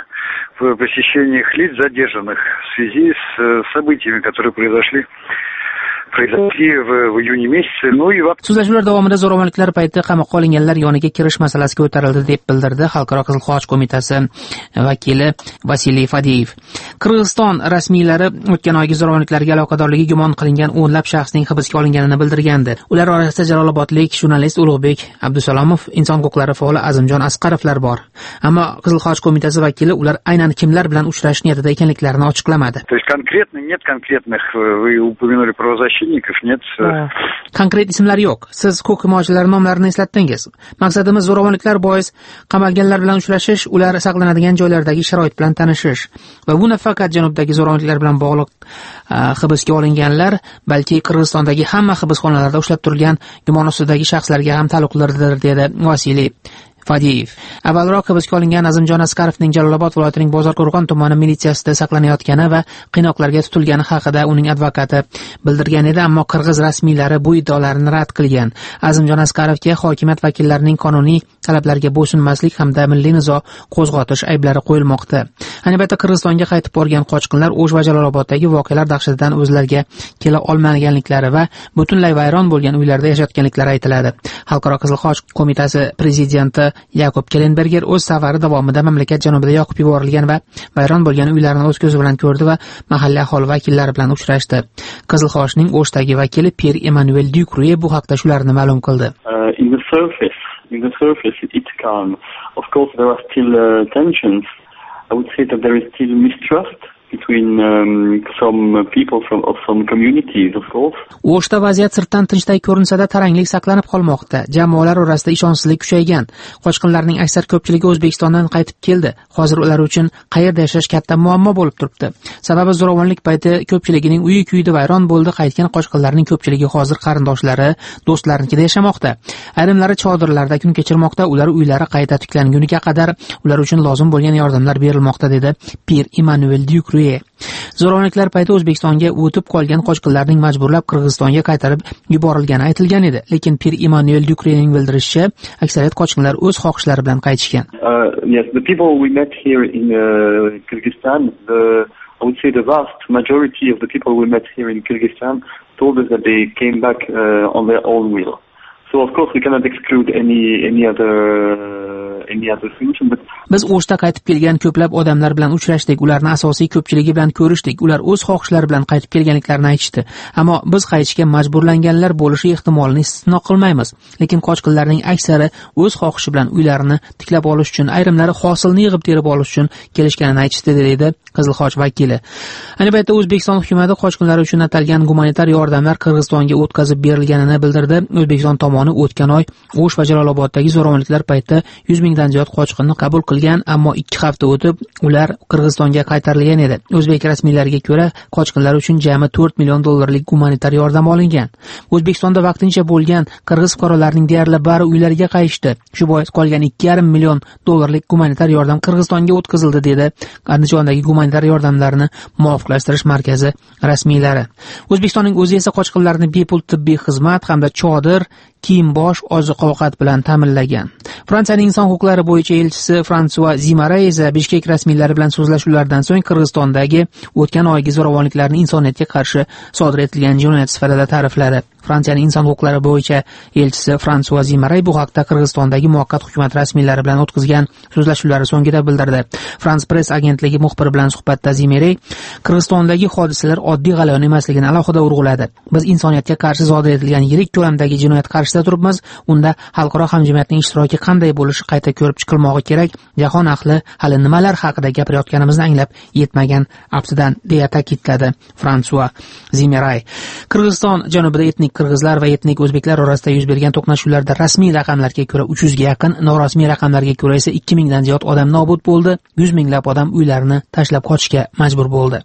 в посещениях лиц задержанных в связи с событиями, которые произошли произошли в, в июне месяце. Ну и So'zlashuvlar davomida zo'ravonliklar payti qamoqqa olinganlar yoniga kirish masalasi ko'tarildi deb bildirdi Xalqaro Qizil Xoch qo'mitasi vakili Vasiliy Fadiyev. Qirg'iziston rasmiylari o'tgan oygi zo'ravonliklarga aloqadorligi gumon qilingan o'nlab shaxsning hibsga olinganini bildirgandi. Ular orasida Jalolobodlik jurnalist Ulug'bek Abdusalomov, inson huquqlari faoli Azimjon Asqarovlar bor. Ammo Qizil Xoch qo'mitasi vakili ular aynan kimlar bilan uchrashish niyatida ekanliklarini ochiqlamadi. То есть конкретно нет конкретных, вы упомянули правозащитников, нет. Konkret ismlar yo'q. Siz huquq himoyachilari nomlarini eslatdingiz. Maqsadimiz zo'ravonliklar bois qamalganlar bilan uchrashish, ular saqlanadigan joylardagi sharoit bilan tanishish. Va bu nafaqat janubdagi zo'ravonliklar bilan bog'liq hibsga olinganlar, balki Qirg'izistondagi hamma hibsxonalarda ushlab turilgan gumon ustidagi shaxslarga ham taalluqlidir, dedi Vasiliy Fadiyev. Avvalroq hibsga olingan Azimjon Askarovning Jalolobod viloyatining Bozorqo'rg'on tumani militsiyasida saqlanayotgani va qiynoqlarga tutilgani haqida uning advokati bildirgan edi, ammo qirg'iz rasmiylari bu iddaolarni rad qilgan. Azimjon Askarovga hokimiyat vakillarining qonuniy talablarga bo'ysunmaslik hamda milliy nizo qo'zg'atish ayblari qo'yilmoqda. Albatta, Qirg'izistonga qaytib borgan qochqinlar O'sh va Jaloloboddagi voqealar dahshatidan o'zlariga kela olmaganliklari va butunlay vayron bo'lgan uylarda yashayotganliklari aytiladi. Xalqaro Qizil Xoch qo'mitasi prezidenti Yakob Kelenberger o'z safari davomida mamlakat janubida yoqib yuborilgan va vayron bo'lgan uylarni o'z ko'zi bilan ko'rdi va mahalliy aholi vakillari bilan uchrashdi. Qizil Xochning O'shdagi vakili Pierre Emmanuel Ducruye bu haqda shularni ma'lum qildi. Uh, in the surface, in the surface it's calm. Of course there are still uh, tensions. I would say that there is still mistrust between um, some people from of some communities, of course. O'shda vaziyat sirtdan tinchday ko'rinsada taranglik saqlanib qolmoqda. Jamoalar orasida ishonchsizlik kuchaygan. Qochqinlarning aksar ko'pchiligi O'zbekistondan qaytib keldi. Hozir ular uchun qayerda yashash katta muammo bo'lib turibdi. Sababi zo'ravonlik payti ko'pchiligining uyi kuydi, vayron bo'ldi. Qaytgan qochqinlarning ko'pchiligi hozir qarindoshlari, do'stlarnikida yashamoqda. Ayrimlari chodirlarda kun kechirmoqda. Ular uylari qayta tiklanguniga qadar ular uchun lozim bo'lgan yordamlar berilmoqda, dedi Pierre Emmanuel Ducruye. Zo'ravonliklar payti O'zbekistonga o'tib qolgan qochqinlarning majburlab Qirg'izistonga qaytarib yuborilgani aytilgan edi, lekin Pierre Emmanuel Ducruyening bildirishicha, aksariyat qochqinlar o'z xohishlari bilan qaytishgan. Uh, yes, the people we met here in uh, Kyrgyzstan, the, I would say the vast majority of the people we met here in Kyrgyzstan told us that they came back uh, on their own will. So of course we cannot exclude any any other uh, any other solution, but biz O'shda qaytib kelgan ko'plab odamlar bilan uchrashdik, ularni asosiy ko'pchiligi bilan ko'rishdik. Ular o'z xohishlari bilan qaytib kelganliklarini aytishdi. Ammo biz qaytishga majburlanganlar bo'lishi ehtimolini istisno qilmaymiz. Lekin qochqinlarning aksari o'z xohishi bilan uylarini tiklab olish uchun, ayrimlari hosilni yig'ib terib olish uchun kelishganini aytishdi, dedi Qizil Xoch vakili. Ayni paytda O'zbekiston hukumati qochqinlar uchun atalgan gumanitar yordamlar Qirg'izistonga o'tkazib berilganini bildirdi. O'zbekiston tomoni o'tgan oy O'sh va Jaloloboddagi zo'ravonliklar paytida yuz mingdan ziyod qochqinni qabul qilgan, ammo ikki hafta o'tib ular Qirg'izistonga qaytarilgan edi. O'zbek rasmiylariga ko'ra, qochqinlar uchun jami to'rt million dollarlik gumanitar yordam olingan. O'zbekistonda vaqtincha bo'lgan qirg'iz fuqarolarining deyarli bari uylariga qaytishdi. Shu bois qolgan ikki yarim million dollarlik gumanitar yordam Qirg'izistonga o'tkazildi, dedi Andijondagi gumanitar yordamlarni muvofiqlashtirish markazi rasmiylari. O'zbekistonning o'zi esa qochqinlarni bepul tibbiy xizmat hamda chodir, kiyim-bosh, oziq-ovqat bilan ta'minlagan. Fransiyaning inson huquqlari bo'yicha elchisi Fransua Zimara esa Bishkek rasmiylari bilan so'zlashuvlardan so'ng Qirg'izistondagi o'tgan oygi zo'ravonliklarni insoniyatga qarshi sodir etilgan jinoyat sifatida ta'rifladi. Fransiyaning inson huquqlari bo'yicha elchisi Fransua Zimeray bu haqda Qirg'izistondagi muvaqqat hukumat rasmiylari bilan o'tkazgan so'zlashuvlari so'ngida bildirdi. France Press agentligi muxbiri bilan suhbatda Zimeray Qirg'izistondagi hodisalar oddiy g'alayon emasligini alohida urg'uladi. Biz insoniyatga qarshi sodir etilgan yirik ko'lamdagi jinoyat qarshisida turibmiz. Unda xalqaro hamjamiyatning ishtiroki qanday bo'lishi qayta ko'rib chiqilmog'i kerak. Jahon ahli hali nimalar haqida gapirayotganimizni anglab yetmagan aftidan, deya ta'kidladi Fransua Zimeray. Qirg'iziston janubida etnik qirg'izlar va etnik o'zbeklar orasida yuz bergan to'qnashuvlarda rasmiy raqamlarga ko'ra uch yuzga yaqin, norasmiy raqamlarga ko'ra esa ikki mingdan ziyod odam nobud bo'ldi. yuz minglab odam uylarini tashlab qochishga majbur bo'ldi.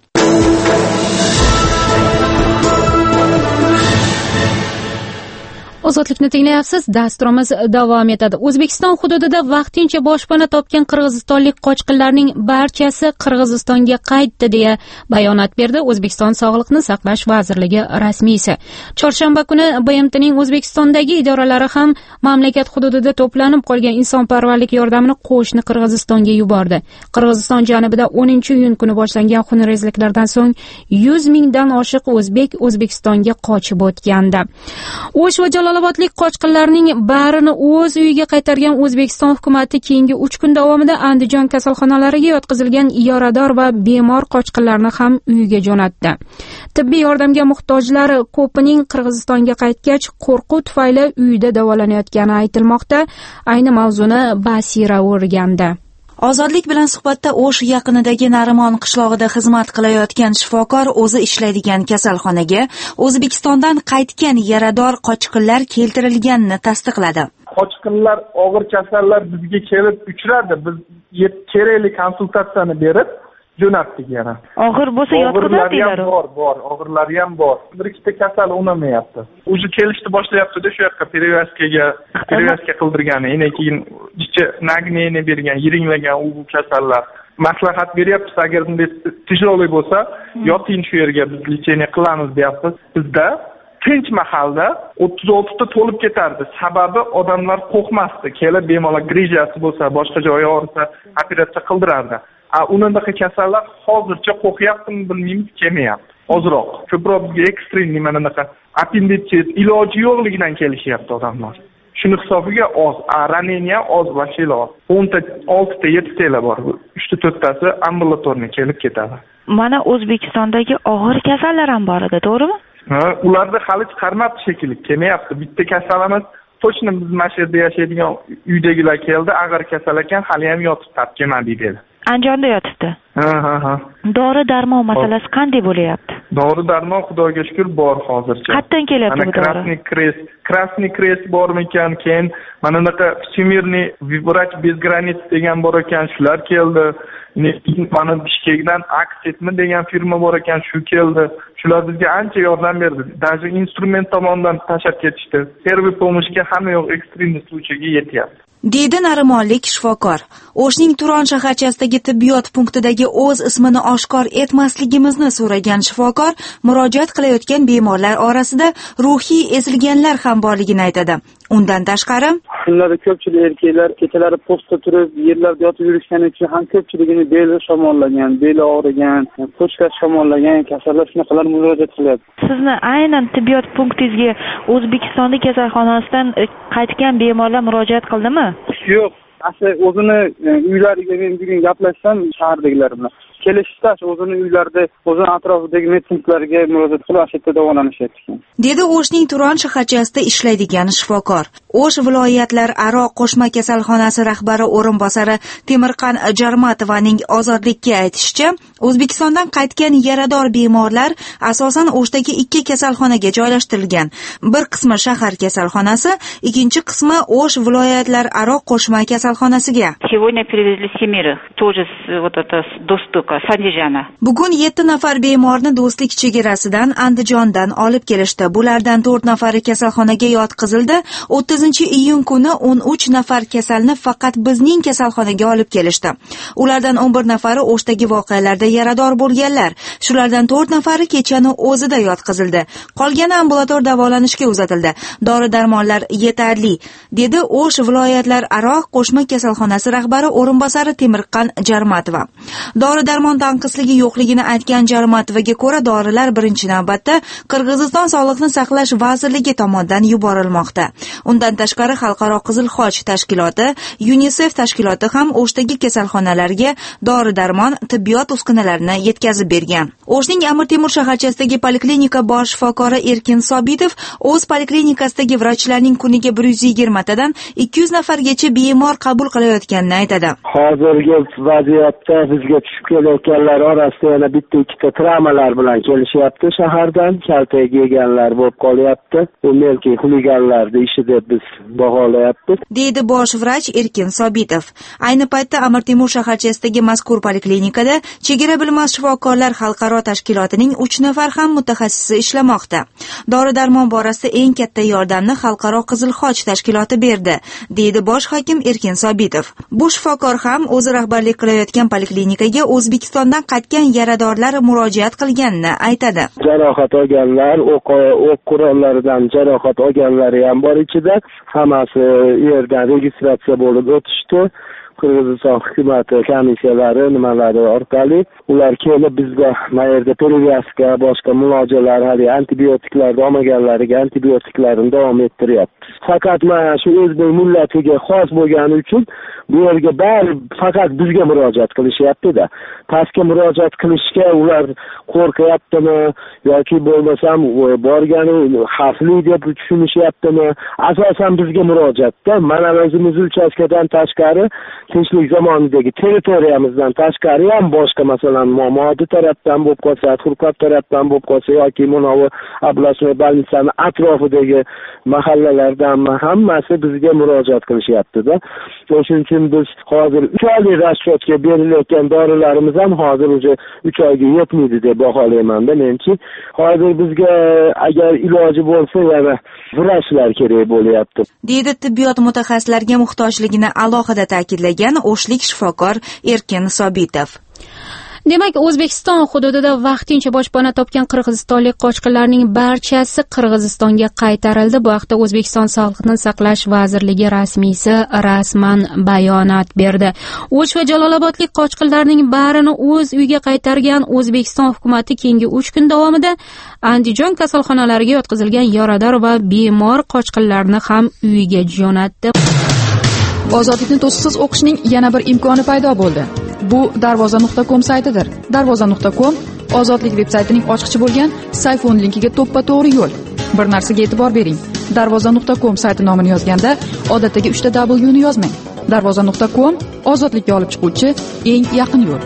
Ozodlikni tinglayapsiz. Dasturimiz davom etadi. O'zbekiston hududida vaqtincha boshpana topgan qirg'izistonlik qochqinlarning barchasi Qirg'izistonga qaytdi deya bayonot berdi O'zbekiston Sog'liqni saqlash vazirligi rasmiysi. Chorshanba kuni B M Tning O'zbekistondagi idoralari ham mamlakat hududida to'planib qolgan insonparvarlik yordamini qo'shni Qirg'izistonga yubordi. Qirg'iziston janubida o'ninchi iyun kuni boshlangan xunrezliklardan so'ng yuz mingdan oshiq o'zbek O'zbekistonga qochib o'tgandi. O'sh va Jalolobodlik qochqinlarning barini o'z uyiga qaytargan O'zbekiston hukumatı keyingi uch kun davomida Andijon kasalxonalariga yotqizilgan yarador va bemor qochqinlarni ham uyiga jo'natdi. Tibbiy yordamga muhtojlari ko'pining Qirg'izistonga qaytgach, qo'rquv tufayli uyida davolanayotgani aytilmoqda. Ayni mavzuni Basira o'rgandi. Ozodlik bilan suhbatda O'sh yaqinidagi Narimon qishlog'ida xizmat qilayotgan shifokor o'zi ishlaydigan kasalxonaga O'zbekistondan qaytgan yarador qochqinlar keltirilganini tasdiqladi. Qochqinlar, og'ir kasallar bizga kelib uchradi. Biz kerakli konsultatsiyani berib jo'natdik yana. Og'ir bo'lsa yotqizadilar. Bor, bor, og'irlari ham bor. Bir ikkita kasal unamayapti. O'zi kelishni boshlayapti-da shu yoqqa perevazkaga, perevazka qildirgani, yana keyin ichi nagniyni bergan, yiringlagan u kasallar. Maslahat beryapmiz, agar bunday tijoriy bo'lsa, yoting shu yerga, biz lecheniya qilamiz deyapmiz. Bizda tinch mahalda o'ttiz olti ta to'lib ketardi. Sababi odamlar qo'rqmasdi. Kelib bemalol grijasi bo'lsa, boshqa joyi og'risa, operatsiya qildirardi. A unaqa kasallar hozircha qo'rqyaptimi bilmaymiz, kelmayapti. Ozroq. Ko'proq bizga ekstrem nimanaqa appenditsit iloji yo'qligidan kelishyapti odamlar. Shuni hisobiga oz, raneniya oz va shilo. o'nta, oltita, yettita bor. uchta to'rttasi ambulatorniy kelib ketadi. Mana O'zbekistondagi og'ir kasallar ham bor edi, to'g'rimi? Ha, ularda hali chiqarmabdi shekilli, kelmayapti. Bitta kasalimiz to'shni biz mana shu yerda yashaydigan uydagilar keldi, ag'ir kasal ekan, hali ham yotib tab kelmadi dedi. Andijonda yotibdi. Ha, ha, ha. Dori darmon masalasi qanday bo'lyapti? Dori darmon Xudoga shukr bor hozircha. Qayerdan kelyapti bu dori? Krasniy Kres, Krasniy Kres bormikan, keyin mana bunaqa Всемирный vrach без границ degan bor ekan, shular keldi. Mana Bishkekdan Aksetmi degan firma bor ekan, shu keldi. Shular bizga ancha yordam berdi. Даже instrument tomonidan tashab ketishdi. Первый помощьga hamma yo'q ekstremniy случайga yetyapti. Deydi narimonlik shifokor. O'shning Turon shaharchasidagi tibbiyot punktidagi o'z ismini oshkor etmasligimizni so'ragan shifokor murojaat qilayotgan bemorlar orasida ruhiy ezilganlar ham borligini aytadi. Undan tashqari, shunlarda ko'pchilik erkaklar kechalari postda turib, yerlarda yotib yurishgani uchun ham ko'pchiligini beli shamollagan, beli og'rigan, pochkasi shamollagan kasallar shunaqalar murojaat qilyapti. Sizni aynan tibbiyot punktingizga O'zbekistonning kasalxonasidan qaytgan bemorlar murojaat qildimi? Yo'q, asli o'zini uylariga men bugun gaplashsam shahardagilar bilan kelishdi, o'zini uylarida, o'zini atrofidagi medpunktlarga murojaat qilib, ashitda davolanishyapti. Dedi O'shning Turon shaharchasida ishlaydigan shifokor. O'sh viloyatlararo qo'shma kasalxonasi rahbari o'rinbosari Temirqan Jarmatovaning Ozodlikka aytishicha, O'zbekistondan qaytgan yarador bemorlar asosan O'shdagi ikki kasalxonaga joylashtirilgan. Bir qismi shahar kasalxonasi, ikkinchi qismi O'sh viloyatlararo qo'shma kasalxonasiga. Сегодня привезли семерых, тоже вот это достука Sandijana. Bugun yetti nafar bemorni Do'stlik chegarasidan Andijondan olib kelishdi. Bulardan to'rt nafari kasalxonaga yotqizildi. o'ttizinchi iyun kuni o'n uch nafar kasalni faqat bizning kasalxonaga olib kelishdi. Ulardan o'n bir nafari O'shdagi voqealarda yarador bo'lganlar. Shulardan to'rt nafari kechani o'zida yotqizildi. Qolgani ambulator davolanishga uzatildi. Dori-darmonlar yetarli, dedi O'sh viloyatlararo qo'shma kasalxonasi rahbari o'rinbosari Temirqan Jarmatova. Dori-darmon dori-darmon tanqisligi yo'qligini aytgan Jarmatovaga ko'ra, dorilar birinchi navbatda Qirg'iziston Sog'liqni saqlash vazirligi tomonidan yuborilmoqda. Undan tashqari Xalqaro Qizil Xoch tashkiloti, UNICEF tashkiloti ham O'shdagi kasalxonalarga dori-darmon, tibbiyot uskunalarini yetkazib bergan. O'shning Amir Temur shaharchasidagi poliklinika bosh shifokori Erkin Sobitov o'z poliklinikasidagi vrachlarning kuniga bir yuz yigirma tadan ikki yuz nafargacha bemor qabul qilayotganini aytadi. Hozirgi vaziyatda bizga tushib kelayotganlar orasida yana bitta ikkita travmalar bilan kelishyapti shahardan, kaltak yeganlar bo'lib qolyapti. Bu melki xuliganlarning ishi deb biz baholayapmiz, deydi bosh vrach Erkin Sobitov. Ayni paytda Amir Temur shaharchasidagi mazkur poliklinikada chegara bilmas shifokorlar xalqaro tashkilotining uch nafar ham mutaxassisi ishlamoqda. Dori-darmon borasida eng katta yordamni Xalqaro Qizil Xoch tashkiloti berdi, deydi bosh hakim Erkin Sobitov. Bu shifokor ham o'zi rahbarlik qilayotgan poliklinikaga O'zbekistondan qaytgan yaradorlar murojaat qilganini aytadi. Jarohat olganlar, o'q o'q qurollaridan jarohat olganlari ham bor ichida, hammasi yerdan registratsiya bo'lib o'tishdi. Qirg'iziston hukumati komissiyalari nimalari orqali ular kelib bizga mayerda perevyaska, boshqa muolajalar, hali antibiotiklarni olmaganlariga antibiotiklarni davom ettiryapti. Faqat mana shu o'zbek millatiga xos bo'lgani uchun bu yerga bari faqat bizga murojaat qilishyapti-da. Pastga murojaat qilishga ular qo'rqyaptimi yoki bo'lmasam borgani xavfli deb tushunishyaptimi? Asosan bizga murojaatda. Mana o'zimiz uchastkadan tashqari tinchlik zamonidagi territoriyamizdan tashqari ham boshqa masalan Modi tarafdan bo'lib qolsa, Turkab tarafdan bo'lib qolsa yoki Munovi Ablashmay bolnitsani atrofidagi mahallalardan hammasi bizga murojaat qilishyapti-da. Shuning uchun biz hozir uch oylik raschodga berilayotgan dorilarimiz ham hozir o'sha uch oyga yetmaydi deb baholayman-da menchi. Hozir bizga agar iloji bo'lsa yana vrachlar kerak bo'lyapti, deydi tibbiyot mutaxassislariga muhtojligini alohida ta'kidlagan o'shlik shifokor Erkin Sobitov. Demak, O'zbekiston hududida vaqtincha boshpana topgan qirg'izistonlik qochqinlarning barchasi Qirg'izistonga qaytarildi. Bu haqda O'zbekiston Sog'liqni saqlash vazirligi rasmiysi rasman bayonot berdi. O'sh va Jalolobodlik qochqinlarning barini o'z uyiga qaytargan O'zbekiston hukumatı keyingi uch kun davomida Andijon kasalxonalariga yotqizilgan yarador va bemor qochqinlarni ham uyiga jo'natdi. Ozodlikni to'siqsiz o'qishning yana bir imkoni paydo bo'ldi. Bu darvoza nuqta com saytidir. darvoza nuqta com Ozodlik veb-saytining ochiqchi bo'lgan sayfon linkiga to'ppa-to'g'ri yo'l. Bir narsaga e'tibor bering. darvoza nuqta com sayti nomini yozganda odatdagi uchta W ni yozmang. darvoza nuqta com ozodlikka olib chiquvchi eng yaqin yo'l.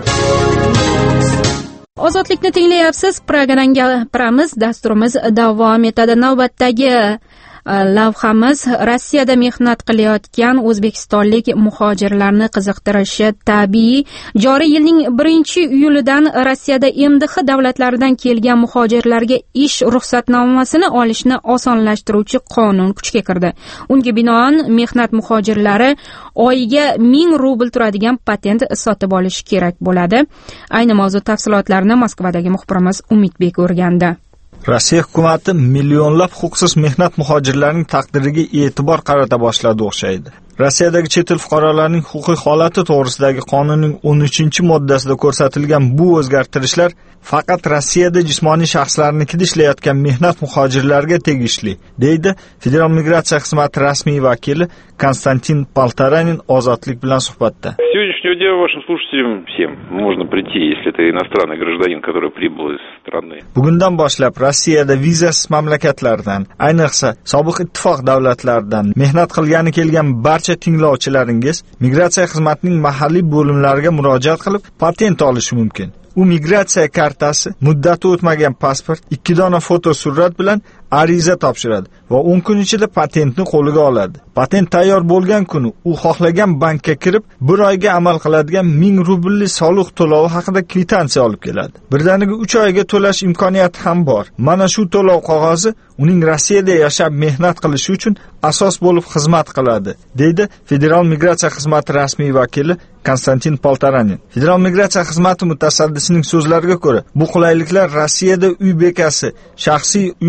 Ozodlikni tinglayapsiz. Pragadan gapiramiz. Dasturimiz davom etadi. Navbatdagi lavhamiz Rossiyada mehnat qilayotgan o'zbekistonlik muhojirlarni qiziqtirishi tabiiy. Joriy yilning birinchi iyulidan Rossiyada M D H davlatlaridan kelgan muhojirlarga ish ruxsatnomasini olishni osonlashtiruvchi qonun kuchga kirdi. Unga binoan mehnat muhojirlari oyiga ming rubl turadigan patent sotib olishi kerak bo'ladi. Ayni mavzu tafsilotlarini Moskvadagi muxbirimiz Umidbek o'rgandi. Rossiya hukumati millionlab huquqsiz mehnat muhojirlarining taqdiriga e'tibor qarata boshladi o'xshaydi. Rossiyadagi chet el fuqarolarining huquqiy holati to'g'risidagi qonunning o'n uchinchi moddasida ko'rsatilgan bu o'zgartirishlar faqat Rossiyada jismoniy shaxslarnikida ishlayotgan mehnat muhojirlariga tegishli, deydi Federal migratsiya xizmati rasmiy vakili Konstantin Poltaranin Ozodlik bilan suhbatda. Сегодняшнего дня вашим слушателям всем можно прийти, если это иностранный гражданин, который прибыл из страны. Bugundan boshlab Rossiyada vizasiz mamlakatlardan, ayniqsa sobiq ittifoq davlatlaridan mehnat qilgani kelgan barcha tinglovchilaringiz migratsiya xizmatining mahalliy bo'limlariga murojaat qilib patent olishi mumkin. U migratsiya kartasi, muddati o'tmagan pasport, ikki dona fotosurat bilan ariza topshiradi va o'n kun ichida patentni qo'liga oladi. Patent tayyor bo'lgan kuni u xohlagan bankka kirib, bir oyga amal qiladigan ming rublli soliq to'lovi haqida kvitansiya olib keladi. Birdaniga uch oyga to'lash imkoniyati ham bor. Mana shu to'lov qog'ozi uning Rossiyada yashab mehnat qilishi uchun asos bo'lib xizmat qiladi, deydi Federal migratsiya xizmati rasmiy vakili Konstantin Poltaranin. Federal migratsiya xizmati mutasaddisining so'zlariga ko'ra, bu qulayliklar Rossiyada uy bekasi, shaxsiy uylarning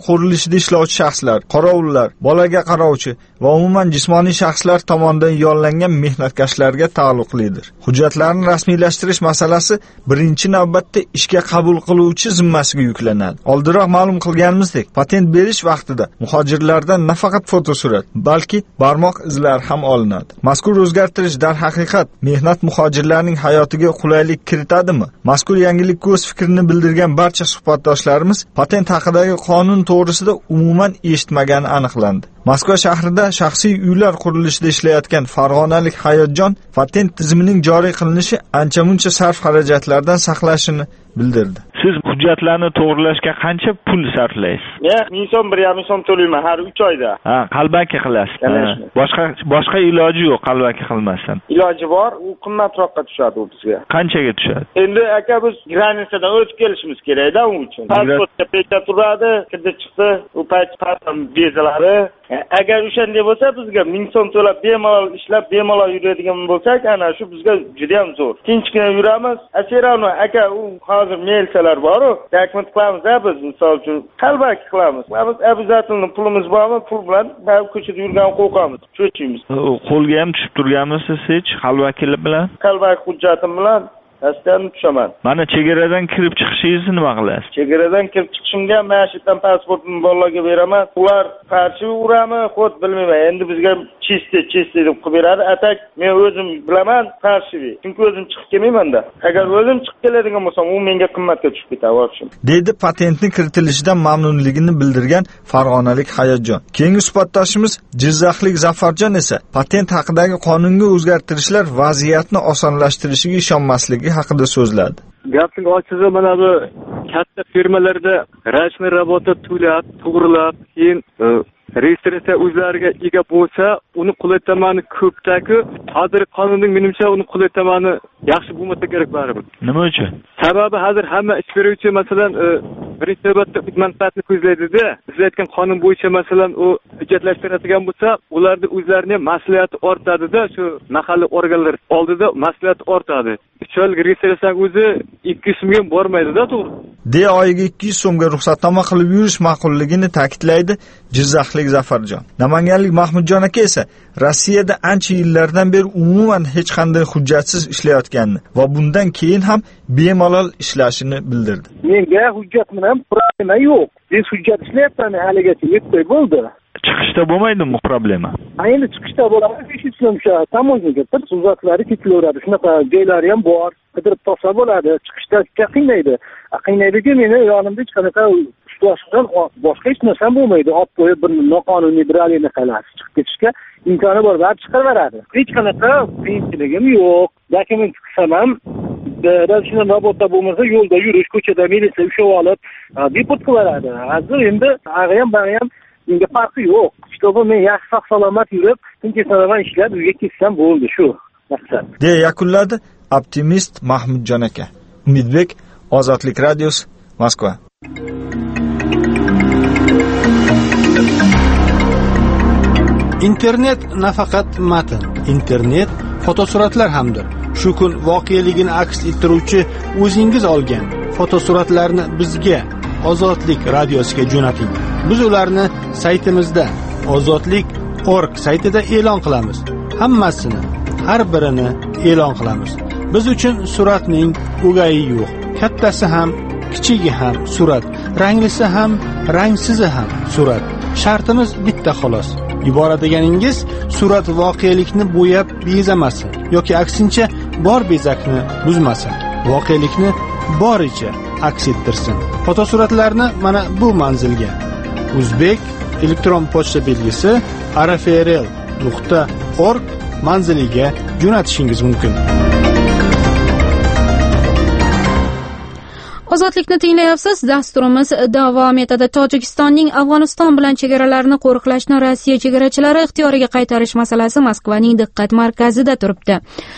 qurilishida ishlovchi shaxslar, qorovullar, bolaga qarovchi va umuman jismoniy shaxslar tomonidan yollangan mehnatkashlarga taalluqlidir. Hujjatlarni rasmiylashtirish masalasi birinchi navbatda ishga qabul qiluvchi zimmasiga yuklanadi. Oldinroq ma'lum qilganimizdek, patent berish vaqtida muhojirlardan nafaqat fotosurat, balki barmoq izlari ham olinadi. Mazkur o'zgartirish darhaqiqat mehnat muhojirlarning hayotiga qulaylik kiritadimi? Mazkur yangilikka o'z fikrini bildirgan barcha suhbatdoshlarimiz patent haqidagi qonun to'g'risida umuman eshitmagani aniqlandi. Moskva shahrida shaxsiy uylar qurilishida ishlayotgan farg'onalik Hayotjon patent tizimining joriy qilinishi ancha-muncha sarf xarajatlardan saqlashini bildirdi. Siz hujjatlarni to'g'rilashga qancha pul sarflaysiz? Men ming so'm, bir yarim ming so'm to'layman har uch oyda. Ha, qalbaki qilasiz. Boshqa boshqa iloji yo'q qalbaki qilmasdan. Iloji bor, u qimmatroqqa tushadi u bizga. Qanchaga tushadi? Endi aka biz granitsadan o'tib kelishimiz kerak-da u uchun. Pasportga pechka turadi, kirdi chiqdi, u pasport bezalari. Agar o'shanday bo'lsa bizga ming so'm to'lab bemalol ishlab bemalol yuradigan bo'lsak, ana shu bizga juda ham zo'r. Tinchgina yuramiz. Aseravno aka u hozir mailchalar bor-ku, dokument qilamiz-da biz, misol uchun qalbaki qilamiz. Biz обязательно pulimiz bormi, pul bilan baribir ko'chada yurgan qo'rqamiz, cho'chiymiz. Qo'lga ham tushib turganmisiz hech qalbakilar bilan? Qalbaki hujjatim bilan Aslan tushaman. Mana chegaradan kirib chiqishingizni nima qilasiz? Chegaradan kirib chiqishimga mana shu yerdan pasportimni bolalarga beraman. Ular qarshi urami, xod bilmayman. Endi bizga chiste chiste deb qilib beradi. Atak men o'zim bilaman qarshi. Chunki o'zim chiqib kelmayman-da. Agar o'zim chiqib keladigan bo'lsam, u menga qimmatga tushib ketadi, o'xshim. Dedi patentni kiritilishidan mamnunligini bildirgan farg'onalik Hayotjon. Keyingi suhbatdoshimiz Jizzaxlik Zafarjon esa patent haqidagi qonunga o'zgartirishlar vaziyatni osonlashtirishiga ishonmasligi haqida so'zladi. Gapning ochig'i mana bu katta firmalarda rasmiy rabota to'lab, to'g'rilab, keyin reyestratsiya o'zlariga ega bo'lsa, uni qulaytamani ko'pdagi hozir qonunning menimcha uni qulaytamani yaxshi bo'lmasa kerak baribir. Nima uchun? Sababi hozir hamma ish beruvchi masalan birinchi navbatda manfaatni ko'zlaydi-da. Biz aytgan qonun bo'yicha masalan u hujjatlashtiradigan bo'lsa, ularning o'zlarining mas'uliyati ortadi-da, shu mahalliy organlar oldida mas'uliyat ortadi. Chol reyestratsiyaning o'zi ikki yuz so'mga bormaydi-da, to'g'ri? De oyiga ikki yuz so'mga ruxsatnoma qilib yurish ma'qulligini ta'kidlaydi Jizzaxlik Zafarjon. Namanganlik Mahmudjon aka esa Rossiyada ancha yillardan beri umuman hech qanday hujjatsiz ishlayotganini va bundan keyin ham bemalol ishlashini bildirdi. Menga hujjat bilan problema yo'q. Men hujjat ishlayapman haligacha yetti oy bo'ldi. Chiqishda bo'lmaydimi problema? Ayni chiqishda bo'ladi, hech ishlamsha, tamoyilga bir suzatlari ketilaveradi. Shunaqa joylari ham bor. Qidirib topsa bo'ladi. Chiqishda qiynaydi. Qiynaydi-ku meni yonimda hech qanaqa boshqa boshqa hech narsa bo'lmaydi. Olib qo'yib bir noqonuniy bir alini qilasiz. Chiqib ketishga imkoni bor, baribir chiqaraveradi. Hech qanaqa qiyinchiligim yo'q. Dokument qilsam ham rasmiy rabota bo'lmasa, yo'lda yurish, ko'chada militsiya ushlab olib, deport qilaveradi. Hozir endi ag'i ham bari ham menga farqi yo'q. Ishto'g'im men yaxshi sog' salomat yurib, tinchlikdan ishlab uyga ketsam bo'ldi, shu maqsad. De yakunladi optimist Mahmudjon aka. Umidbek, Ozodlik radiosi, Moskva. Internet nafaqat matn, internet fotosuratlar hamdir. Shu kun voqeligini aks ettiruvchi o'zingiz olgan fotosuratlarni bizga Ozodlik radiosiga jo'nating. Biz ularni saytimizda ozodlik dot org saytida e'lon qilamiz. Hammasini, har birini e'lon qilamiz. Biz uchun suratning o'gayi yo'q. Kattasi ham, kichigi ham surat, ranglisi ham, rangsizi ham surat. Shartimiz bitta xolos. Yuboradiganingiz surat voqelikni bo'yab bezamasin yoki aksincha bor bezakni buzmasin. Voqelikni boricha aks ettirsin. Fotosuratlarni mana bu manzilga Uzbek elektron pochta belgisi araferel nuqta org manziliga jo'natishingiz mumkin. Ozodlikni tinglayapsiz. Dasturimiz davom etadi. Tojikistonning Afg'oniston bilan chegaralarini qo'riqlashni Rossiya chegarachilari ixtiyoriga qaytarish masalasi Moskvaning diqqat markazida turibdi.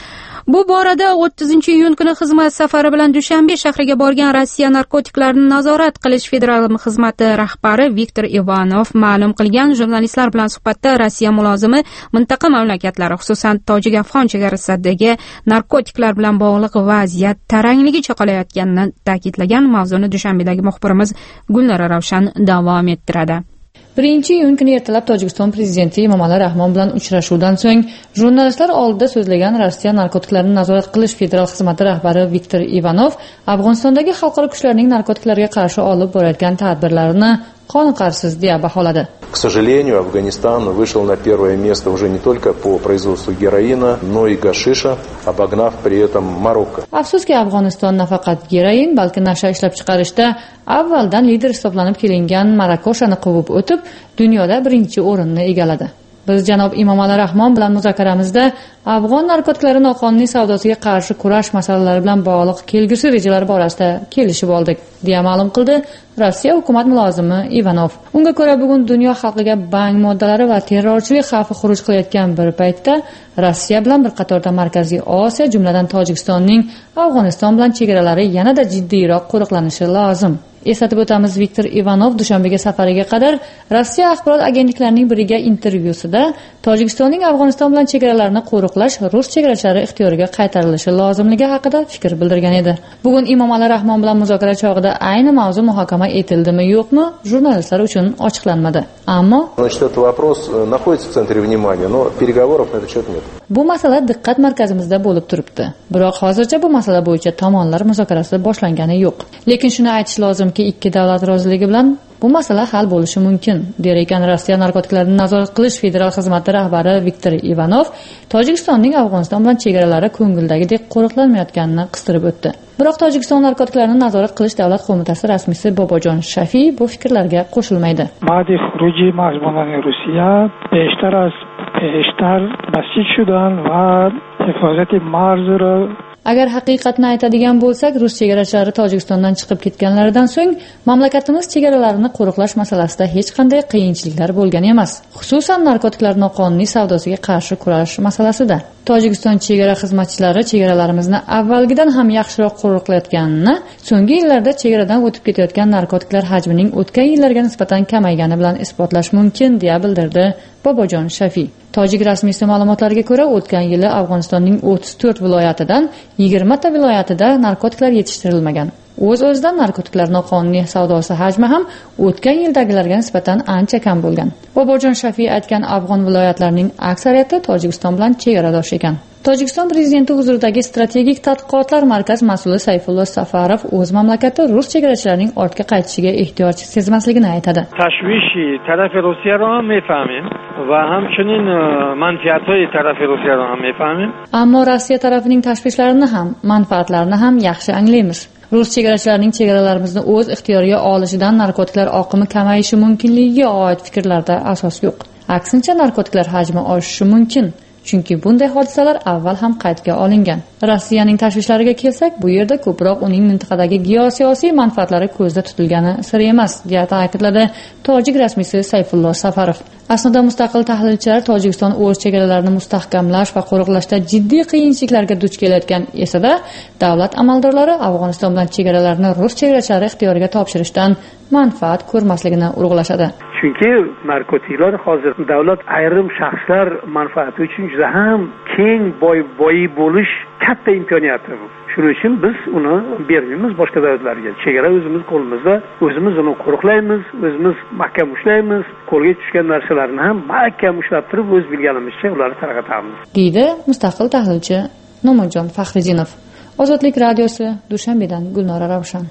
Bu borada o'ttizinchi iyun kuni xizmat safari bilan Dushanbe shahriga borgan Rossiya narkotiklarni nazorat qilish federal xizmati rahbari Viktor Ivanov ma'lum qilgan. Jurnalistlar bilan suhbatda Rossiya mulozimi mintaqa mamlakatlari, xususan tojik-afg'on chegarasidagi narkotiklar bilan bog'liq vaziyat tarangligicha qolayotganini ta'kidlagan. Mavzuni Dushanbedagi muxbirimiz Gulnora Ravshan davom ettiradi. birinchi iyun kuni ertalab Tojikiston prezidenti Emomali Rahmon bilan uchrashuvdan so'ng jurnalistlar oldida so'zlagan Rossiya narkotiklarni nazorat qilish federal xizmati rahbari Viktor Ivanov Afg'onistondagi xalqaro kuchlarning narkotiklarga qarshi olib borayotgan tadbirlarini qoniqarsiz deya baholadi. К сожалению, Афганистан вышел на первое место уже не только по производству героина, но и гашиша, обогнав при этом Марокко. Afsuski Afg'oniston nafaqat geroin, balki nasha ishlab chiqarishda avvaldan lider hisoblanib kelingan Marokoshani quvib o'tib, dunyoda birinchi o'rinni egalladi. Biz janob Emomali Rahmon bilan muzokaralamizda afg'on narkotiklari noqonuniy savdosiga qarshi kurash masalalari bilan bog'liq kelgusi rejalar borasida kelishib oldik, deya ma'lum qildi Rossiya hukumat mulozimi Ivanov. Unga ko'ra, bugun dunyo xalqiga bang moddalari va terrorchilik xavfi xuruj qilayotgan bir paytda Rossiya bilan bir qatorda Markaziy Osiyo, jumladan Tojikistonning Afg'oniston bilan chegaralari yanada jiddiyroq qo'riqlanishi lozim. Eslatib o'tamiz, Viktor Ivanov Dushanbega safariga qadar Rossiya axborot agentliklarining biriga intervyusida Tojikistonning Afg'oniston bilan chegaralarini qo'riqlash rus chegarachilari ixtiyoriga qaytarilishi lozimligi haqida fikr bildirgan edi. Bugun Emomali Rahmon bilan muzokara chog'ida ayni mavzu muhokama etildimi yo'qmi, jurnalistlar uchun ochiqlanmadi. Ammo Значит, этот вопрос находится в центре внимания, но переговоров на этот счет нет. Bu masala diqqat markazimizda bo'lib turibdi. Biroq hozircha bu masala bo'yicha tomonlar muzokarasi boshlangani yo'q. Lekin shuni aytish lozimki, ikki davlat roziligi bilan bu masala hal bo'lishi mumkin, der ekan Rossiya narkotiklarni nazorat qilish federal xizmati rahbari Viktor Ivanov. Tojikistonning Afg'oniston bilan chegaralari ko'ngildagidek qo'riqlanmayotganini qistirib o'tdi. Biroq Tojikiston narkotiklarni nazorat qilish davlat qo'mitasi rasmiysi Bobojon Shafiy bu fikrlarga qo'shilmaydi. Ba'di xuruji mazmunlari Rossiya beshtar az beshtar basit shudan va hifozati marzi ra Agar haqiqatni aytadigan bo'lsak, rus chegarachilari Tojikistondan chiqib ketganlaridan so'ng mamlakatimiz chegaralarini qo'riqlash masalasida hech qanday qiyinchiliklar bo'lgan emas. Xususan narkotiklar noqonuniy savdosiga qarshi kurash masalasida. Tojikiston chegara xizmatchilari chegaralarimizni avvalgidan ham yaxshiroq qo'riqlayotganini, so'nggi yillarda chegaradan o'tib ketayotgan narkotiklar hajmining o'tgan yillarga nisbatan kamaygani bilan isbotlash mumkin, deya bildirdi Bobojon Shafiy. Tojik rasmiysi ma'lumotlariga ko'ra, o'tgan yili Afg'onistonning o'ttiz to'rt viloyatidan yigirma ta viloyatida narkotiklar yetishtirilmagan. O'z-o'zidan narkotiklar noqonuniy savdosi hajmi ham o'tgan yildagilarga nisbatan ancha kam bo'lgan. Bobojon Shafiy aytgan afg'on viloyatlarining aksariyati Tojikiston bilan chegaradosh ekan. Tojikiston prezidenti huzuridagi strategik tadqiqotlar markaz mas'uli Sayfullo Safarov o'z mamlakati rus chegarachilarining ortga qaytishiga ehtiyoj sezmasligini aytadi. Tashvishi tarafi Rossiya ro ham mefahmim va hamchunin manfaatli tarafi Rossiya ro ham mefahmim. Ammo Rossiya tarafining tashvishlarini ham, manfaatlarini ham yaxshi anglaymiz. Rus chegarachilarining chegaralarimizni o'z ixtiyoriga olishidan narkotiklar oqimi kamayishi mumkinligiga oid fikrlarda asos yo'q. Aksincha, narkotiklar hajmi oshishi mumkin. Chunki bunday hodisalar avval ham qaydga olingan. Rossiyaning tashvishlariga kelsak, bu yerda ko'proq uning mintaqadagi geosiyosiy manfaatlari ko'zda tutilgani sir emas, deya ta'kidladi tojik rasmiysi Sayfullo Safarov. Aslida mustaqil tahlilchilar Tojikiston o'z chegaralarini mustahkamlash va qo'riqlashda jiddiy qiyinchiliklarga duch kelayotgan esa-da, davlat amaldorlari Afg'oniston bilan chegaralarni rus chegarachilari ixtiyoriga topshirishdan manfaat ko'rmasligini urg'ulashadi. Chunki narkotiklar hozir davlat ayrim shaxslar manfaati uchun juda ham keng boy boy bo'lish katta imkoniyati bu. Shuning uchun biz uni bermaymiz boshqa davlatlarga. Chegara o'zimiz qo'limizda, o'zimiz uni qo'riqlaymiz, o'zimiz mahkam ushlaymiz, qo'lga tushgan narsalarni ham mahkam ushlab turib, o'z bilganimizcha ularni tarqatamiz, deydi mustaqil tahlilchi Nomonjon Faxriddinov. Ozodlik radiosi, Dushanbedan Gulnora Ravshan.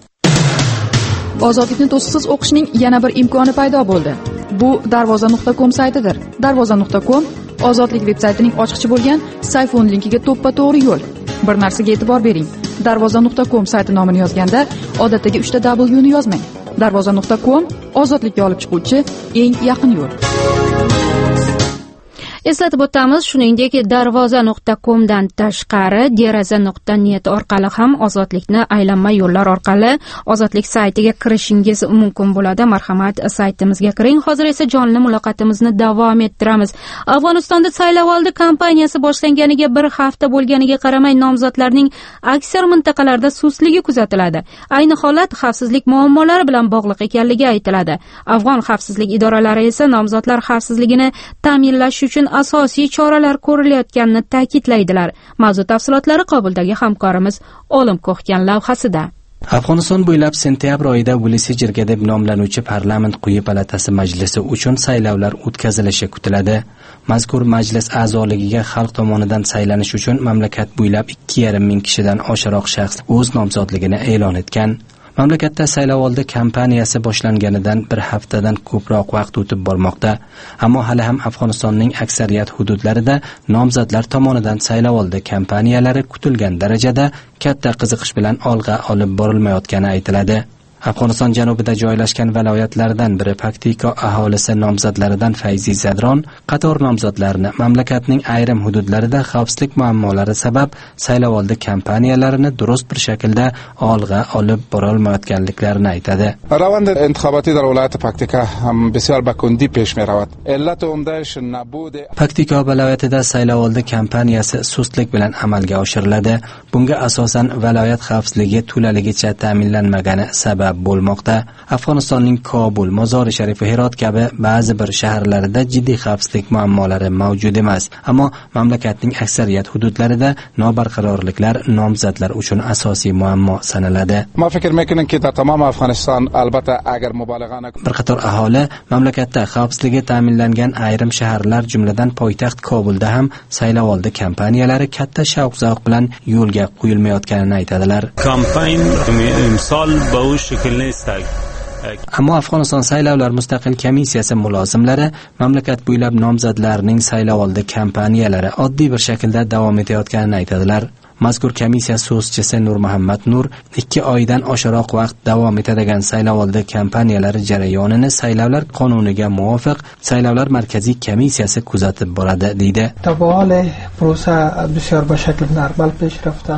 Ozodlikni to'siqsiz o'qishning yana bir imkoni paydo bo'ldi. Bu darvoza nuqta com saytidir. darvoza nuqta com Ozodlik veb-saytining ochiqchi bo'lgan sayfon linkiga to'ppa-to'g'ri yo'l. Bir narsaga e'tibor bering. darvoza nuqta com sayti nomini yozganda odatdagi uchta W ni yozmang. darvoza nuqta com ozodlikka olib chiquvchi eng yaqin yo'l. Eslatib o'tamiz, shuningdek darvoza nuqta com dan tashqari deraza nuqta net orqali ham ozodlikni aylanma yo'llar orqali ozodlik saytiga kirishingiz mumkin bo'ladi. Marhamat, saytimizga kiring. Hozir esa jonli muloqotimizni davom ettiramiz. Afg'onistonda saylovoldi kampaniyasi boshlanganiga bir hafta bo'lganiga qaramay nomzodlarning aksar mintaqalarda sustligi kuzatiladi. Ayni holat xavfsizlik muammolari bilan bog'liq ekanligi aytiladi. Afg'on xavfsizlik idoralari esa nomzodlar xavfsizligini ta'minlash uchun asosiy choralar ko'rilayotganini ta'kidlaydilar. Mavzu tafsilotlari Qobuldagi hamkorimiz Olim Ko'xgan lavhasida. Afg'oniston bo'ylab sentyabr oyida Valisijirga deb nomlanuvchi parlament quyi palatasi majlisi uchun saylovlar o'tkazilishi kutiladi. Mazkur majlis a'zoligiga xalq tomonidan saylanish uchun mamlakat bo'ylab ikki yarim ming kishidan oshiqroq shaxs o'z nomzodligini e'lon etgan. Mamlakatda saylovoldi kampaniyasi boshlanganidan bir haftadan ko'proq vaqt o'tib bormoqda, ammo hali ham Afg'onistonning aksariyat hududlarida nomzodlar tomonidan saylovoldi kampaniyalari kutilgan darajada katta qiziqish bilan olg'a olib borilmayotgani aytiladi. Afg'oniston janubida joylashgan viloyatlardan biri Paktika aholisi nomzodlaridan Fayzi Zadron qator nomzodlarni mamlakatning ayrim hududlarida xavfsizlik muammolari sabab saylovoldi kampaniyalarini durust bir shaklda olg'a olib borolmayotganliklarini aytadi. روند انتخاباتی در ولایت پکتیکا بسیار به کندی پیش می‌رود. علت عمده‌اش نبود Paktika viloyatida saylovoldi kampaniyasi sustlik bilan amalga oshiriladi. Bunga asosan viloyat xavfsizligi to'laligicha ta'minlanmagani sabab bo'lmoqda. Afg'onistonning Kobul, Mozori Sharif va Herot kabi ba'zi bir shaharlarida jiddiy xavfsizlik muammolari mavjud emas, ammo mamlakatning aksariyat hududlarida nobarqarorliklar nomzodlar uchun asosiy muammo sanaladi. ما فکر می‌کنم که در تمام افغانستان البته اگر مبالغه نکنیم bir qator aholi mamlakatda xavfsizligi ta'minlangan ayrim shaharlar jumladan poytaxt Kobulda ham saylovoldi kampaniyalari katta shavq-zavq bilan yo'lga qo'yilmayotganini aytadilar. Kampaniya imsol bu shakl Ammo Afg'oniston saylovlar mustaqil komissiyasi mulozimlari mamlakat bo'ylab nomzodlarning saylovoldi kampaniyalari oddiy bir shaklda davom etayotganini aytadilar. Mazkur komissiya so'zchisi Nur Muhammad Nur ikki oydan oshiqroq vaqt davom etadigan saylovoldi kampaniyalari jarayonini saylovlar qonuniga muvofiq saylovlar markaziy komissiyasi kuzatib boradi deydi. Tabiiy prosa bisyor ba shakl normal pesh rafta.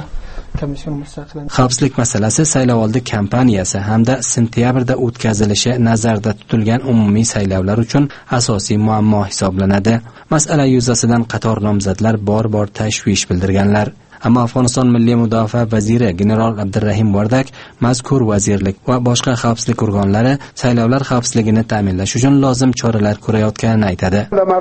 Xavfsizlik masalasi saylovoldi kampaniyasi hamda sentyabrda o'tkazilishi nazarda tutilgan umumiy saylovlar uchun asosiy muammo hisoblanadi. Masala yuzasidan qator nomzodlar bor-bor tashvish bildirganlar. Ammo Afg'oniston Milliy mudofaa vaziri general Abdurrahim Wardak mazkur vazirlik va boshqa xavfsizlik organlari saylovlar xavfsizligini ta'minlash uchun lozim choralar ko'rayotganini aytadi.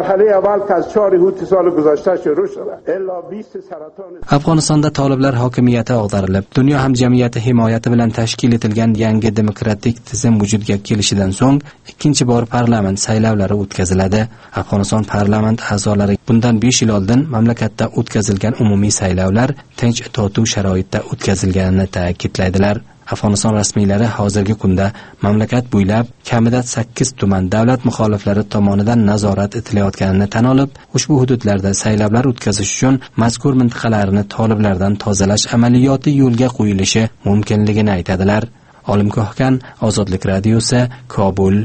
Afg'onistonda toliblar hokimiyati ag'darilib, dunyo hamjamiyati himoyati bilan tashkil etilgan yangi demokratik tizim vujudga kelishidan so'ng ikkinchi bor parlament saylovlari o'tkaziladi. Afg'oniston parlament a'zolari bundan besh yil oldin mamlakatda o'tkazilgan umumiy saylovlar tinch totuv sharoitda o'tkazilganini ta'kidlaydilar. Afg'oniston rasmiylari hozirgi kunda mamlakat bo'ylab kamida sakkiz tuman davlat muxoliflari tomonidan nazorat etilayotganini tan olib, ushbu hududlarda saylovlar o'tkazish uchun mazkur mintaqalarni toliblardan tozalash amaliyoti yo'lga qo'yilishi mumkinligini aytadilar. Olim Ko'xgan, Ozodlik radiosi, Kobul.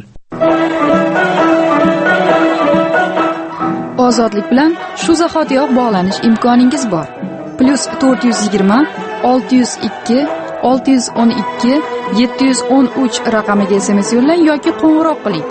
Ozodlik bilan shu zahotiyoq bog'lanish imkoningiz bor. plus to'rt yuz yigirma olti yuz ikki olti yuz o'n ikki yetti yuz o'n uch raqamiga S M S yo'llang yoki qo'ng'iroq qiling.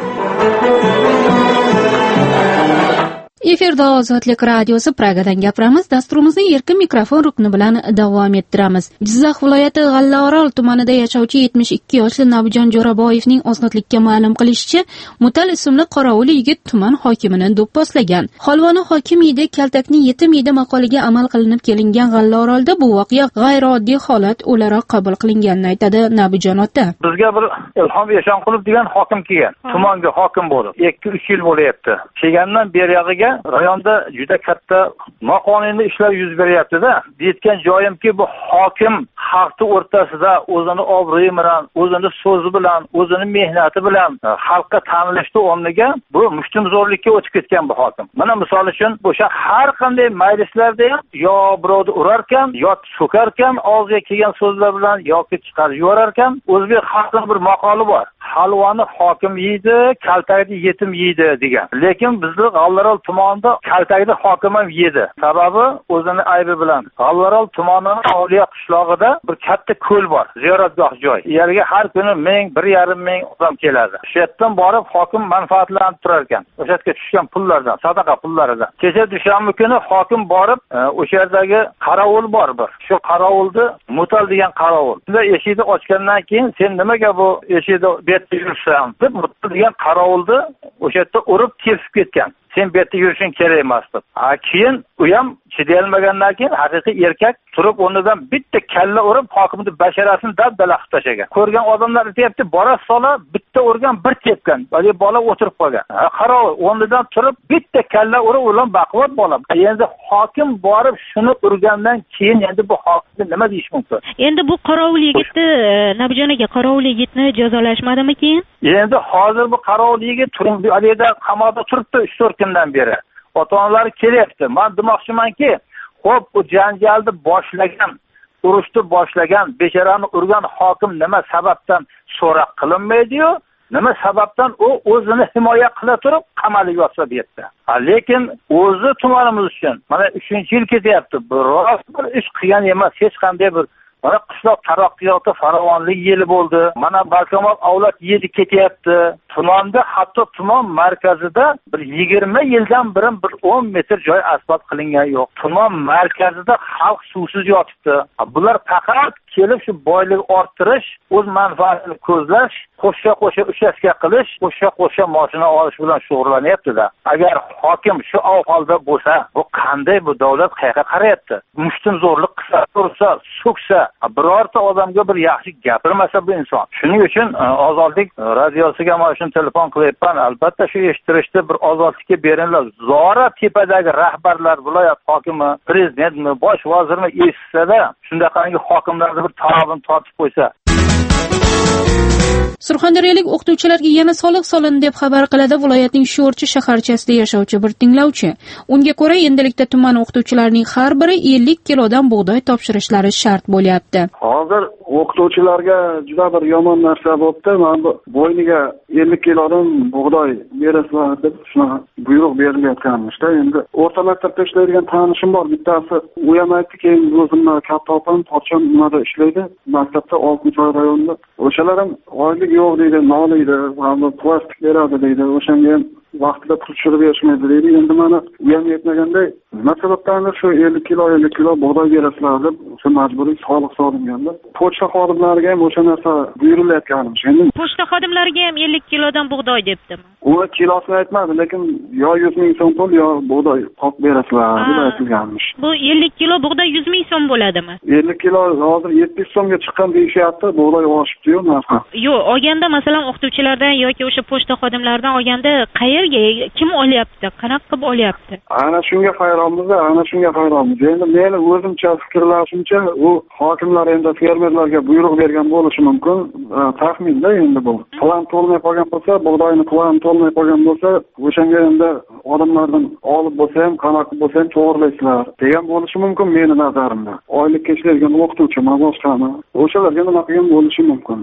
Efirda Ozodlik radiosi Pragadan gapiramiz. Dasturimizning erkin mikrofon rukni bilan davom ettiramiz. Jizzax viloyati G'allaorol tumanida yashovchi yetmish ikki yoshli Nabijon Jo'raboyevning Ozodlikka ma'lum qilishicha, Mutal ismli qorovul yigit tuman hokimini do'pposlagan. Holvoni hokim yedi, kaltakning yetim yedi maqoliga amal qilinib kelingan G'allaorolda bu voqea g'ayrioddiy holat o'laroq qabul qilinganini aytadi Nabijon ota. Bizga bir Ilhom Eshonqulov degan hokim kelgan. Tumanga hokim bo'lib ikki uch yil bo'layapti. Kelgandan beri yog'iga rayonda juda katta noqonuniy ishlar yuz beryapti-da. Deyotgan joyimki, bu hokim xalqning o'rtasida o'zini obro'yi bilan, o'zini so'zi bilan, o'zini mehnati bilan xalqqa ta'minlashni o'rniga bu mushtumzo'rlikka o'tib ketgan bu hokim. Mana misol uchun o'sha har qanday majlislarda ham yo birovni urarkan, yo so'karkan, og'ziga kelgan so'zlar bilan yoki chiqarib yuborarkan. O'zbek xalqining bir maqoli bor. halvoni hokim yeydi, kaltakni yetim yeydi degan. Lekin bizning G'allaorol tumanida kaltakni hokim ham yedi. Sababi o'zini aybi bilan. G'allaorol tumanining Avliyo qishlog'ida bir katta ko'l bor, ziyoratgoh joy. Yerga har kuni ming, bir yarim ming odam keladi. Shu yerdan borib hokim manfaatlanib turar ekan. O'sha yerga tushgan pullardan, sadaqa pullaridan. Kecha dushanba kuni hokim borib, o'sha yerdagi qarovul bor bir. Shu qarovulni Mutal degan qarovul. Shunda eshikni ochgandan keyin sen nimaga bu eshikni bu yerda yursan deb Mutal degan qarovulni o'sha yerda urib kesib ketgan. Sen bu yerda yurishing kerak emas deb. Ha keyin u ham chidayolmagandan keyin haqiqiy erkak turib o'rnidan bitta kalla urib hokimning basharasini dabdala qilib tashlagan. Ko'rgan odamlar aytibdi, bora sola bitta urgan, bir tepgan. Bali bola o'tirib qolgan. Ha qarov, o'rnidan turib bitta kalla urib ulan baquvvat bola. Endi hokim borib shuni urgandan keyin endi bu hokimga nima deyish mumkin? Endi bu qorovul yigitni, Nabijon aka, qorovul yigitni jazolashmadimi keyin? Endi hozir bu qorovul yigit turib aliyda qamoqda turibdi uch to'rt kundan beri. Ota-onalari kelyapti. Men demoqchimanki, xo'p, bu janjalni boshlagan, urushni boshlagan, besharani urgan hokim nima sababdan so'roq qilinmaydi-yu? Nima sababdan u o'zini himoya qila turib qamalib yotsa bu yerda. Lekin o'zi tumanimiz uchun mana uchinchi yil ketyapti. Biroz bir ish qilgan emas, hech qanday bir mana qishloq taraqqiyoti farovonlik yili bo'ldi. Mana barkamol avlod yedi ketyapti. Tumanda, hatto tuman markazida bir yigirma yildan beri bir o'n metr joy asfalt qilingan yo'q. Tuman markazida xalq suvsiz yotibdi. Bular faqat kelib shu boylik orttirish, o'z manfaatini ko'zlash, qo'shqa-qo'shqa uchastka qilish, qo'shqa-qo'shqa mashina olish bilan shug'ullanyapti-da. Agar hokim shu ahvolda bo'lsa, bu qanday bu davlat qayerga qarayapti? Mushtum zo'rlik qilsa, tursa, so'ksa, birorta odamga bir yaxshi gapirmasa bu inson. Shuning uchun Ozodlik radiosiga mana shuni telefon qilyapman. Albatta shu eshittirishda bir ozodlikka beringlar. Zora tepadagi rahbarlar, viloyat hokimi, prezidentmi, bosh vazirmi eshitsa-da, shundaqangi hokimlarni bir tarafini tortib qo'ysa. Surxondaryolik o'qituvchilarga yana soliq solindi deb xabar qiladi viloyatning Sho'rchi shaharchasida yashovchi bir tinglovchi. Unga ko'ra, endilikda tuman o'qituvchilarining har biri ellik kilodan bug'doy topshirishlari shart bo'lyapti. Hozir o'qituvchilarga juda bir yomon narsa bo'ldi. Men bo'yniga ellik kilodan bug'doy berasizlar deb shuna buyruq berilayotganmishda. Endi o'rta maktabda ishlaydigan tanishim bor, bittasi u ham aytdi, keyin o'zimni katta opam Pochon nimada ishlaydi, maktabda oltinchi rayonda. O'shalar ham oylik yo'q deydi, noliydi, hamda plastik beradi deydi. O'shanga ham vaqtida pul tushirib berishmaydi deydi. Endi mana u ham yetmaganday, nima sababdandir shu ellik kilo ellik kilo bug'doy berasizlar deb shu majburiy soliq solingan-da. Pochta xodimlariga ham o'sha narsa buyurilayotganmish. Endi pochta xodimlariga ham ellik kilodan bug'doy debdimi? U kilosini aytmadi, lekin yo yuz ming so'm pul yo bug'doy topib berasizlar deb aytilganmish. Bu ellik kilo bug'doy yuz ming so'm bo'ladimi? ellik kilo hozir yetti yuz so'mga chiqqan deyishyapti, bug'doy oshibdi-yu narxi. Yo'q, olganda masalan o'qituvchilardan yoki o'sha pochta xodimlaridan olganda qayerga, kim olyapti, qanaqa qilib olyapti? Ana shunga hayronmiz, ana shunga hayronmiz. Endi meni o'zimcha fikrlashimcha, u hokimlar endi fermerlarga buyruq bergan bo'lishi mumkin. Taxminda endi bu. Plan to'lmay qolgan bo'lsa, bug'doyni plan to'lmay qolgan bo'lsa, o'shanga endi odamlardan olib bo'lsa ham, qanaqa bo'lsa ham to'g'rilaysizlar degan bo'lishi mumkin meni nazarimda. Oylikka ishlaydigan o'qituvchimi, boshqami, o'shalarga nima qilgan bo'lishi mumkin.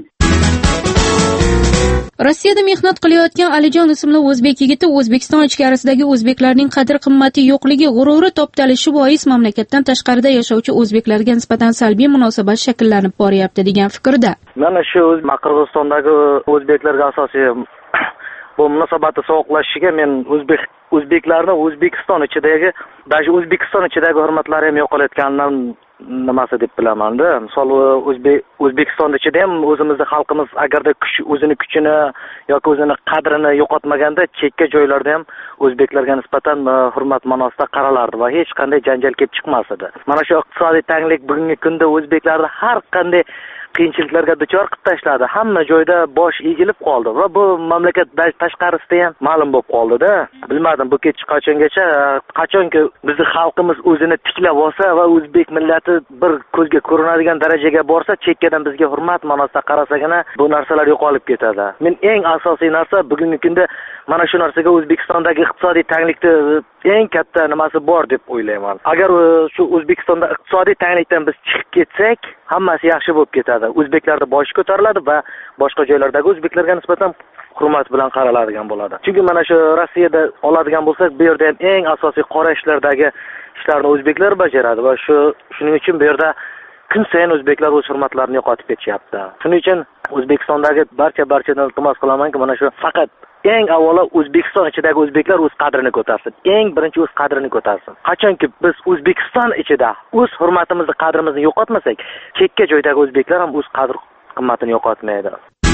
Rossiyada mehnat qilayotgan Alijon ismli o'zbek yigiti O'zbekiston ichkarisidagi o'zbeklarning qadr-qimmati yo'qligi, g'ururi toptalishi bois mamlakatdan tashqarida yashovchi o'zbeklarga nisbatan salbiy munosabat shakllanib boryapti degan fikrda. Mana shu Qirg'izistondagi o'zbeklarga asosiy bu munosabatni sovuqlashishiga men o'zbek o'zbeklarni O'zbekiston ichidagi, даже O'zbekiston ichidagi hurmatlari ham yo'qolayotganidan nimasi deb bilaman-da. Misol O'zbek O'zbekiston ichida ham o'zimizning xalqimiz agarda kuch o'zini kuchini yoki o'zini qadrini yo'qotmaganda, chekka joylarda ham o'zbeklarga nisbatan hurmat ma'nosida qaralardi va hech qanday janjal kelib chiqmas edi. Mana shu iqtisodiy tanglik bugungi kunda o'zbeklarni har qanday qiyinchiliklarga duchor qilib tashladi. Hamma joyda bosh egilib qoldi va bu mamlakat tashqarisida ham ma'lum bo'lib qoldi-da. Bilmadim bu kech qachongacha, qachonki bizning xalqimiz o'zini tiklab olsa va o'zbek millati bir ko'zga ko'rinadigan darajaga borsa, chekkadan bizga hurmat ma'nosida qarasagina bu narsalar yo'qolib ketadi. Men eng asosiy narsa bugungi kunda mana shu narsaga O'zbekistondagi iqtisodiy tanglikda eng katta nimasi bor deb o'ylayman. Agar shu O'zbekistonda iqtisodiy tanglikdan biz chiqib ketsak, hammasi yaxshi bo'lib ketadi. O'zbeklarning boshi ko'tariladi va boshqa joylardagi o'zbeklarga nisbatan hurmat bilan qaraladigan bo'ladi. Chunki mana shu Rossiyada oladigan bo'lsak, bu yerda ham eng asosiy qora ishlardagi ishlarni o'zbeklar bajaradi va shu shuning uchun bu yerda kun sayin o'zbeklar o'z hurmatlarini yo'qotib ketishyapti. Shuning uchun O'zbekistondagi barcha barchadan iltimos qilamanki, mana shu faqat eng avvalo O'zbekiston ichidagi o'zbeklar o'z qadrini ko'tarsin. Eng birinchi o'z qadrini ko'tarsin. Qachonki biz O'zbekiston ichida o'z hurmatimizni, qadrimizni yo'qotmasak, chekka joydagi o'zbeklar ham o'z qadr qimmatini yo'qotmaydi.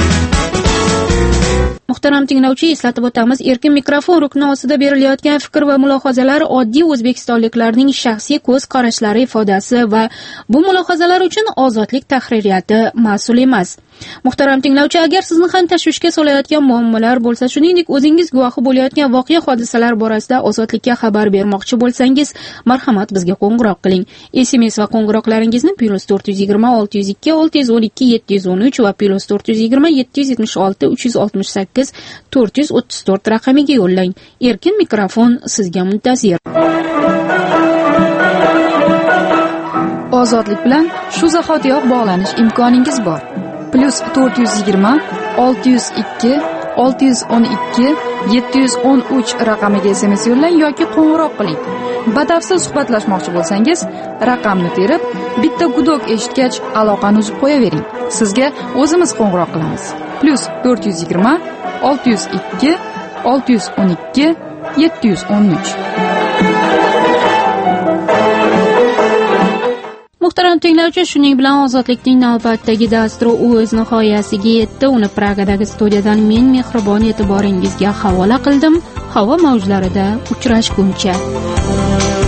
Muhtaram tinglovchi, eslatib o'tamiz, erkin mikrofon rukni ostida berilayotgan fikr va mulohazalar oddiy o'zbekistonliklarning shaxsiy ko'z qarashlari ifodasi va bu mulohazalar uchun ozodlik tahririyati mas'ul emas. Muhtaram tinglovchi, agar sizni ham tashvishga solayotgan muammolar bo'lsa, shuningdek o'zingiz guvohi bo'layotgan voqea hodisalar borasida ozodlikka xabar bermoqchi bo'lsangiz, marhamat bizga qo'ng'iroq qiling. S M S va qo'ng'iroqlaringizni plus to'rt yuz yigirma olti yuz ikki olti yuz o'n ikki yetti yuz o'n uch va plus to'rt yuz yigirma yetti yuz yetmish olti uch yuz oltmish sakkiz to'rt yuz o'ttiz to'rt raqamiga yo'llang. Erkin mikrofon sizga muntazir. Ozodlik bilan shu zahotiyoq bog'lanish imkoningiz bor. Plus to'rt yuz yigirma olti yuz ikki olti yuz o'n ikki yetti yuz o'n uch raqamiga S M S yo'llang yoki qo'ng'iroq qiling. Batafsil suhbatlashmoqchi bo'lsangiz, raqamni terib, bitta gudok eshitgach aloqani uzib qo'yavering. Sizga o'zimiz qo'ng'iroq qilamiz. Plus to'rt yuz yigirma olti yuz ikki olti yuz o'n ikki yetti yuz o'n uch. Muhtaram tinglovchi, shuning bilan ozodlikning navbatdagi dasturi o'z nihoyasiga yetdi. Uni Pragadagi studiyadan men mehribon e'tiboringizga havola qildim. Havo mavjlarida uchrashguncha.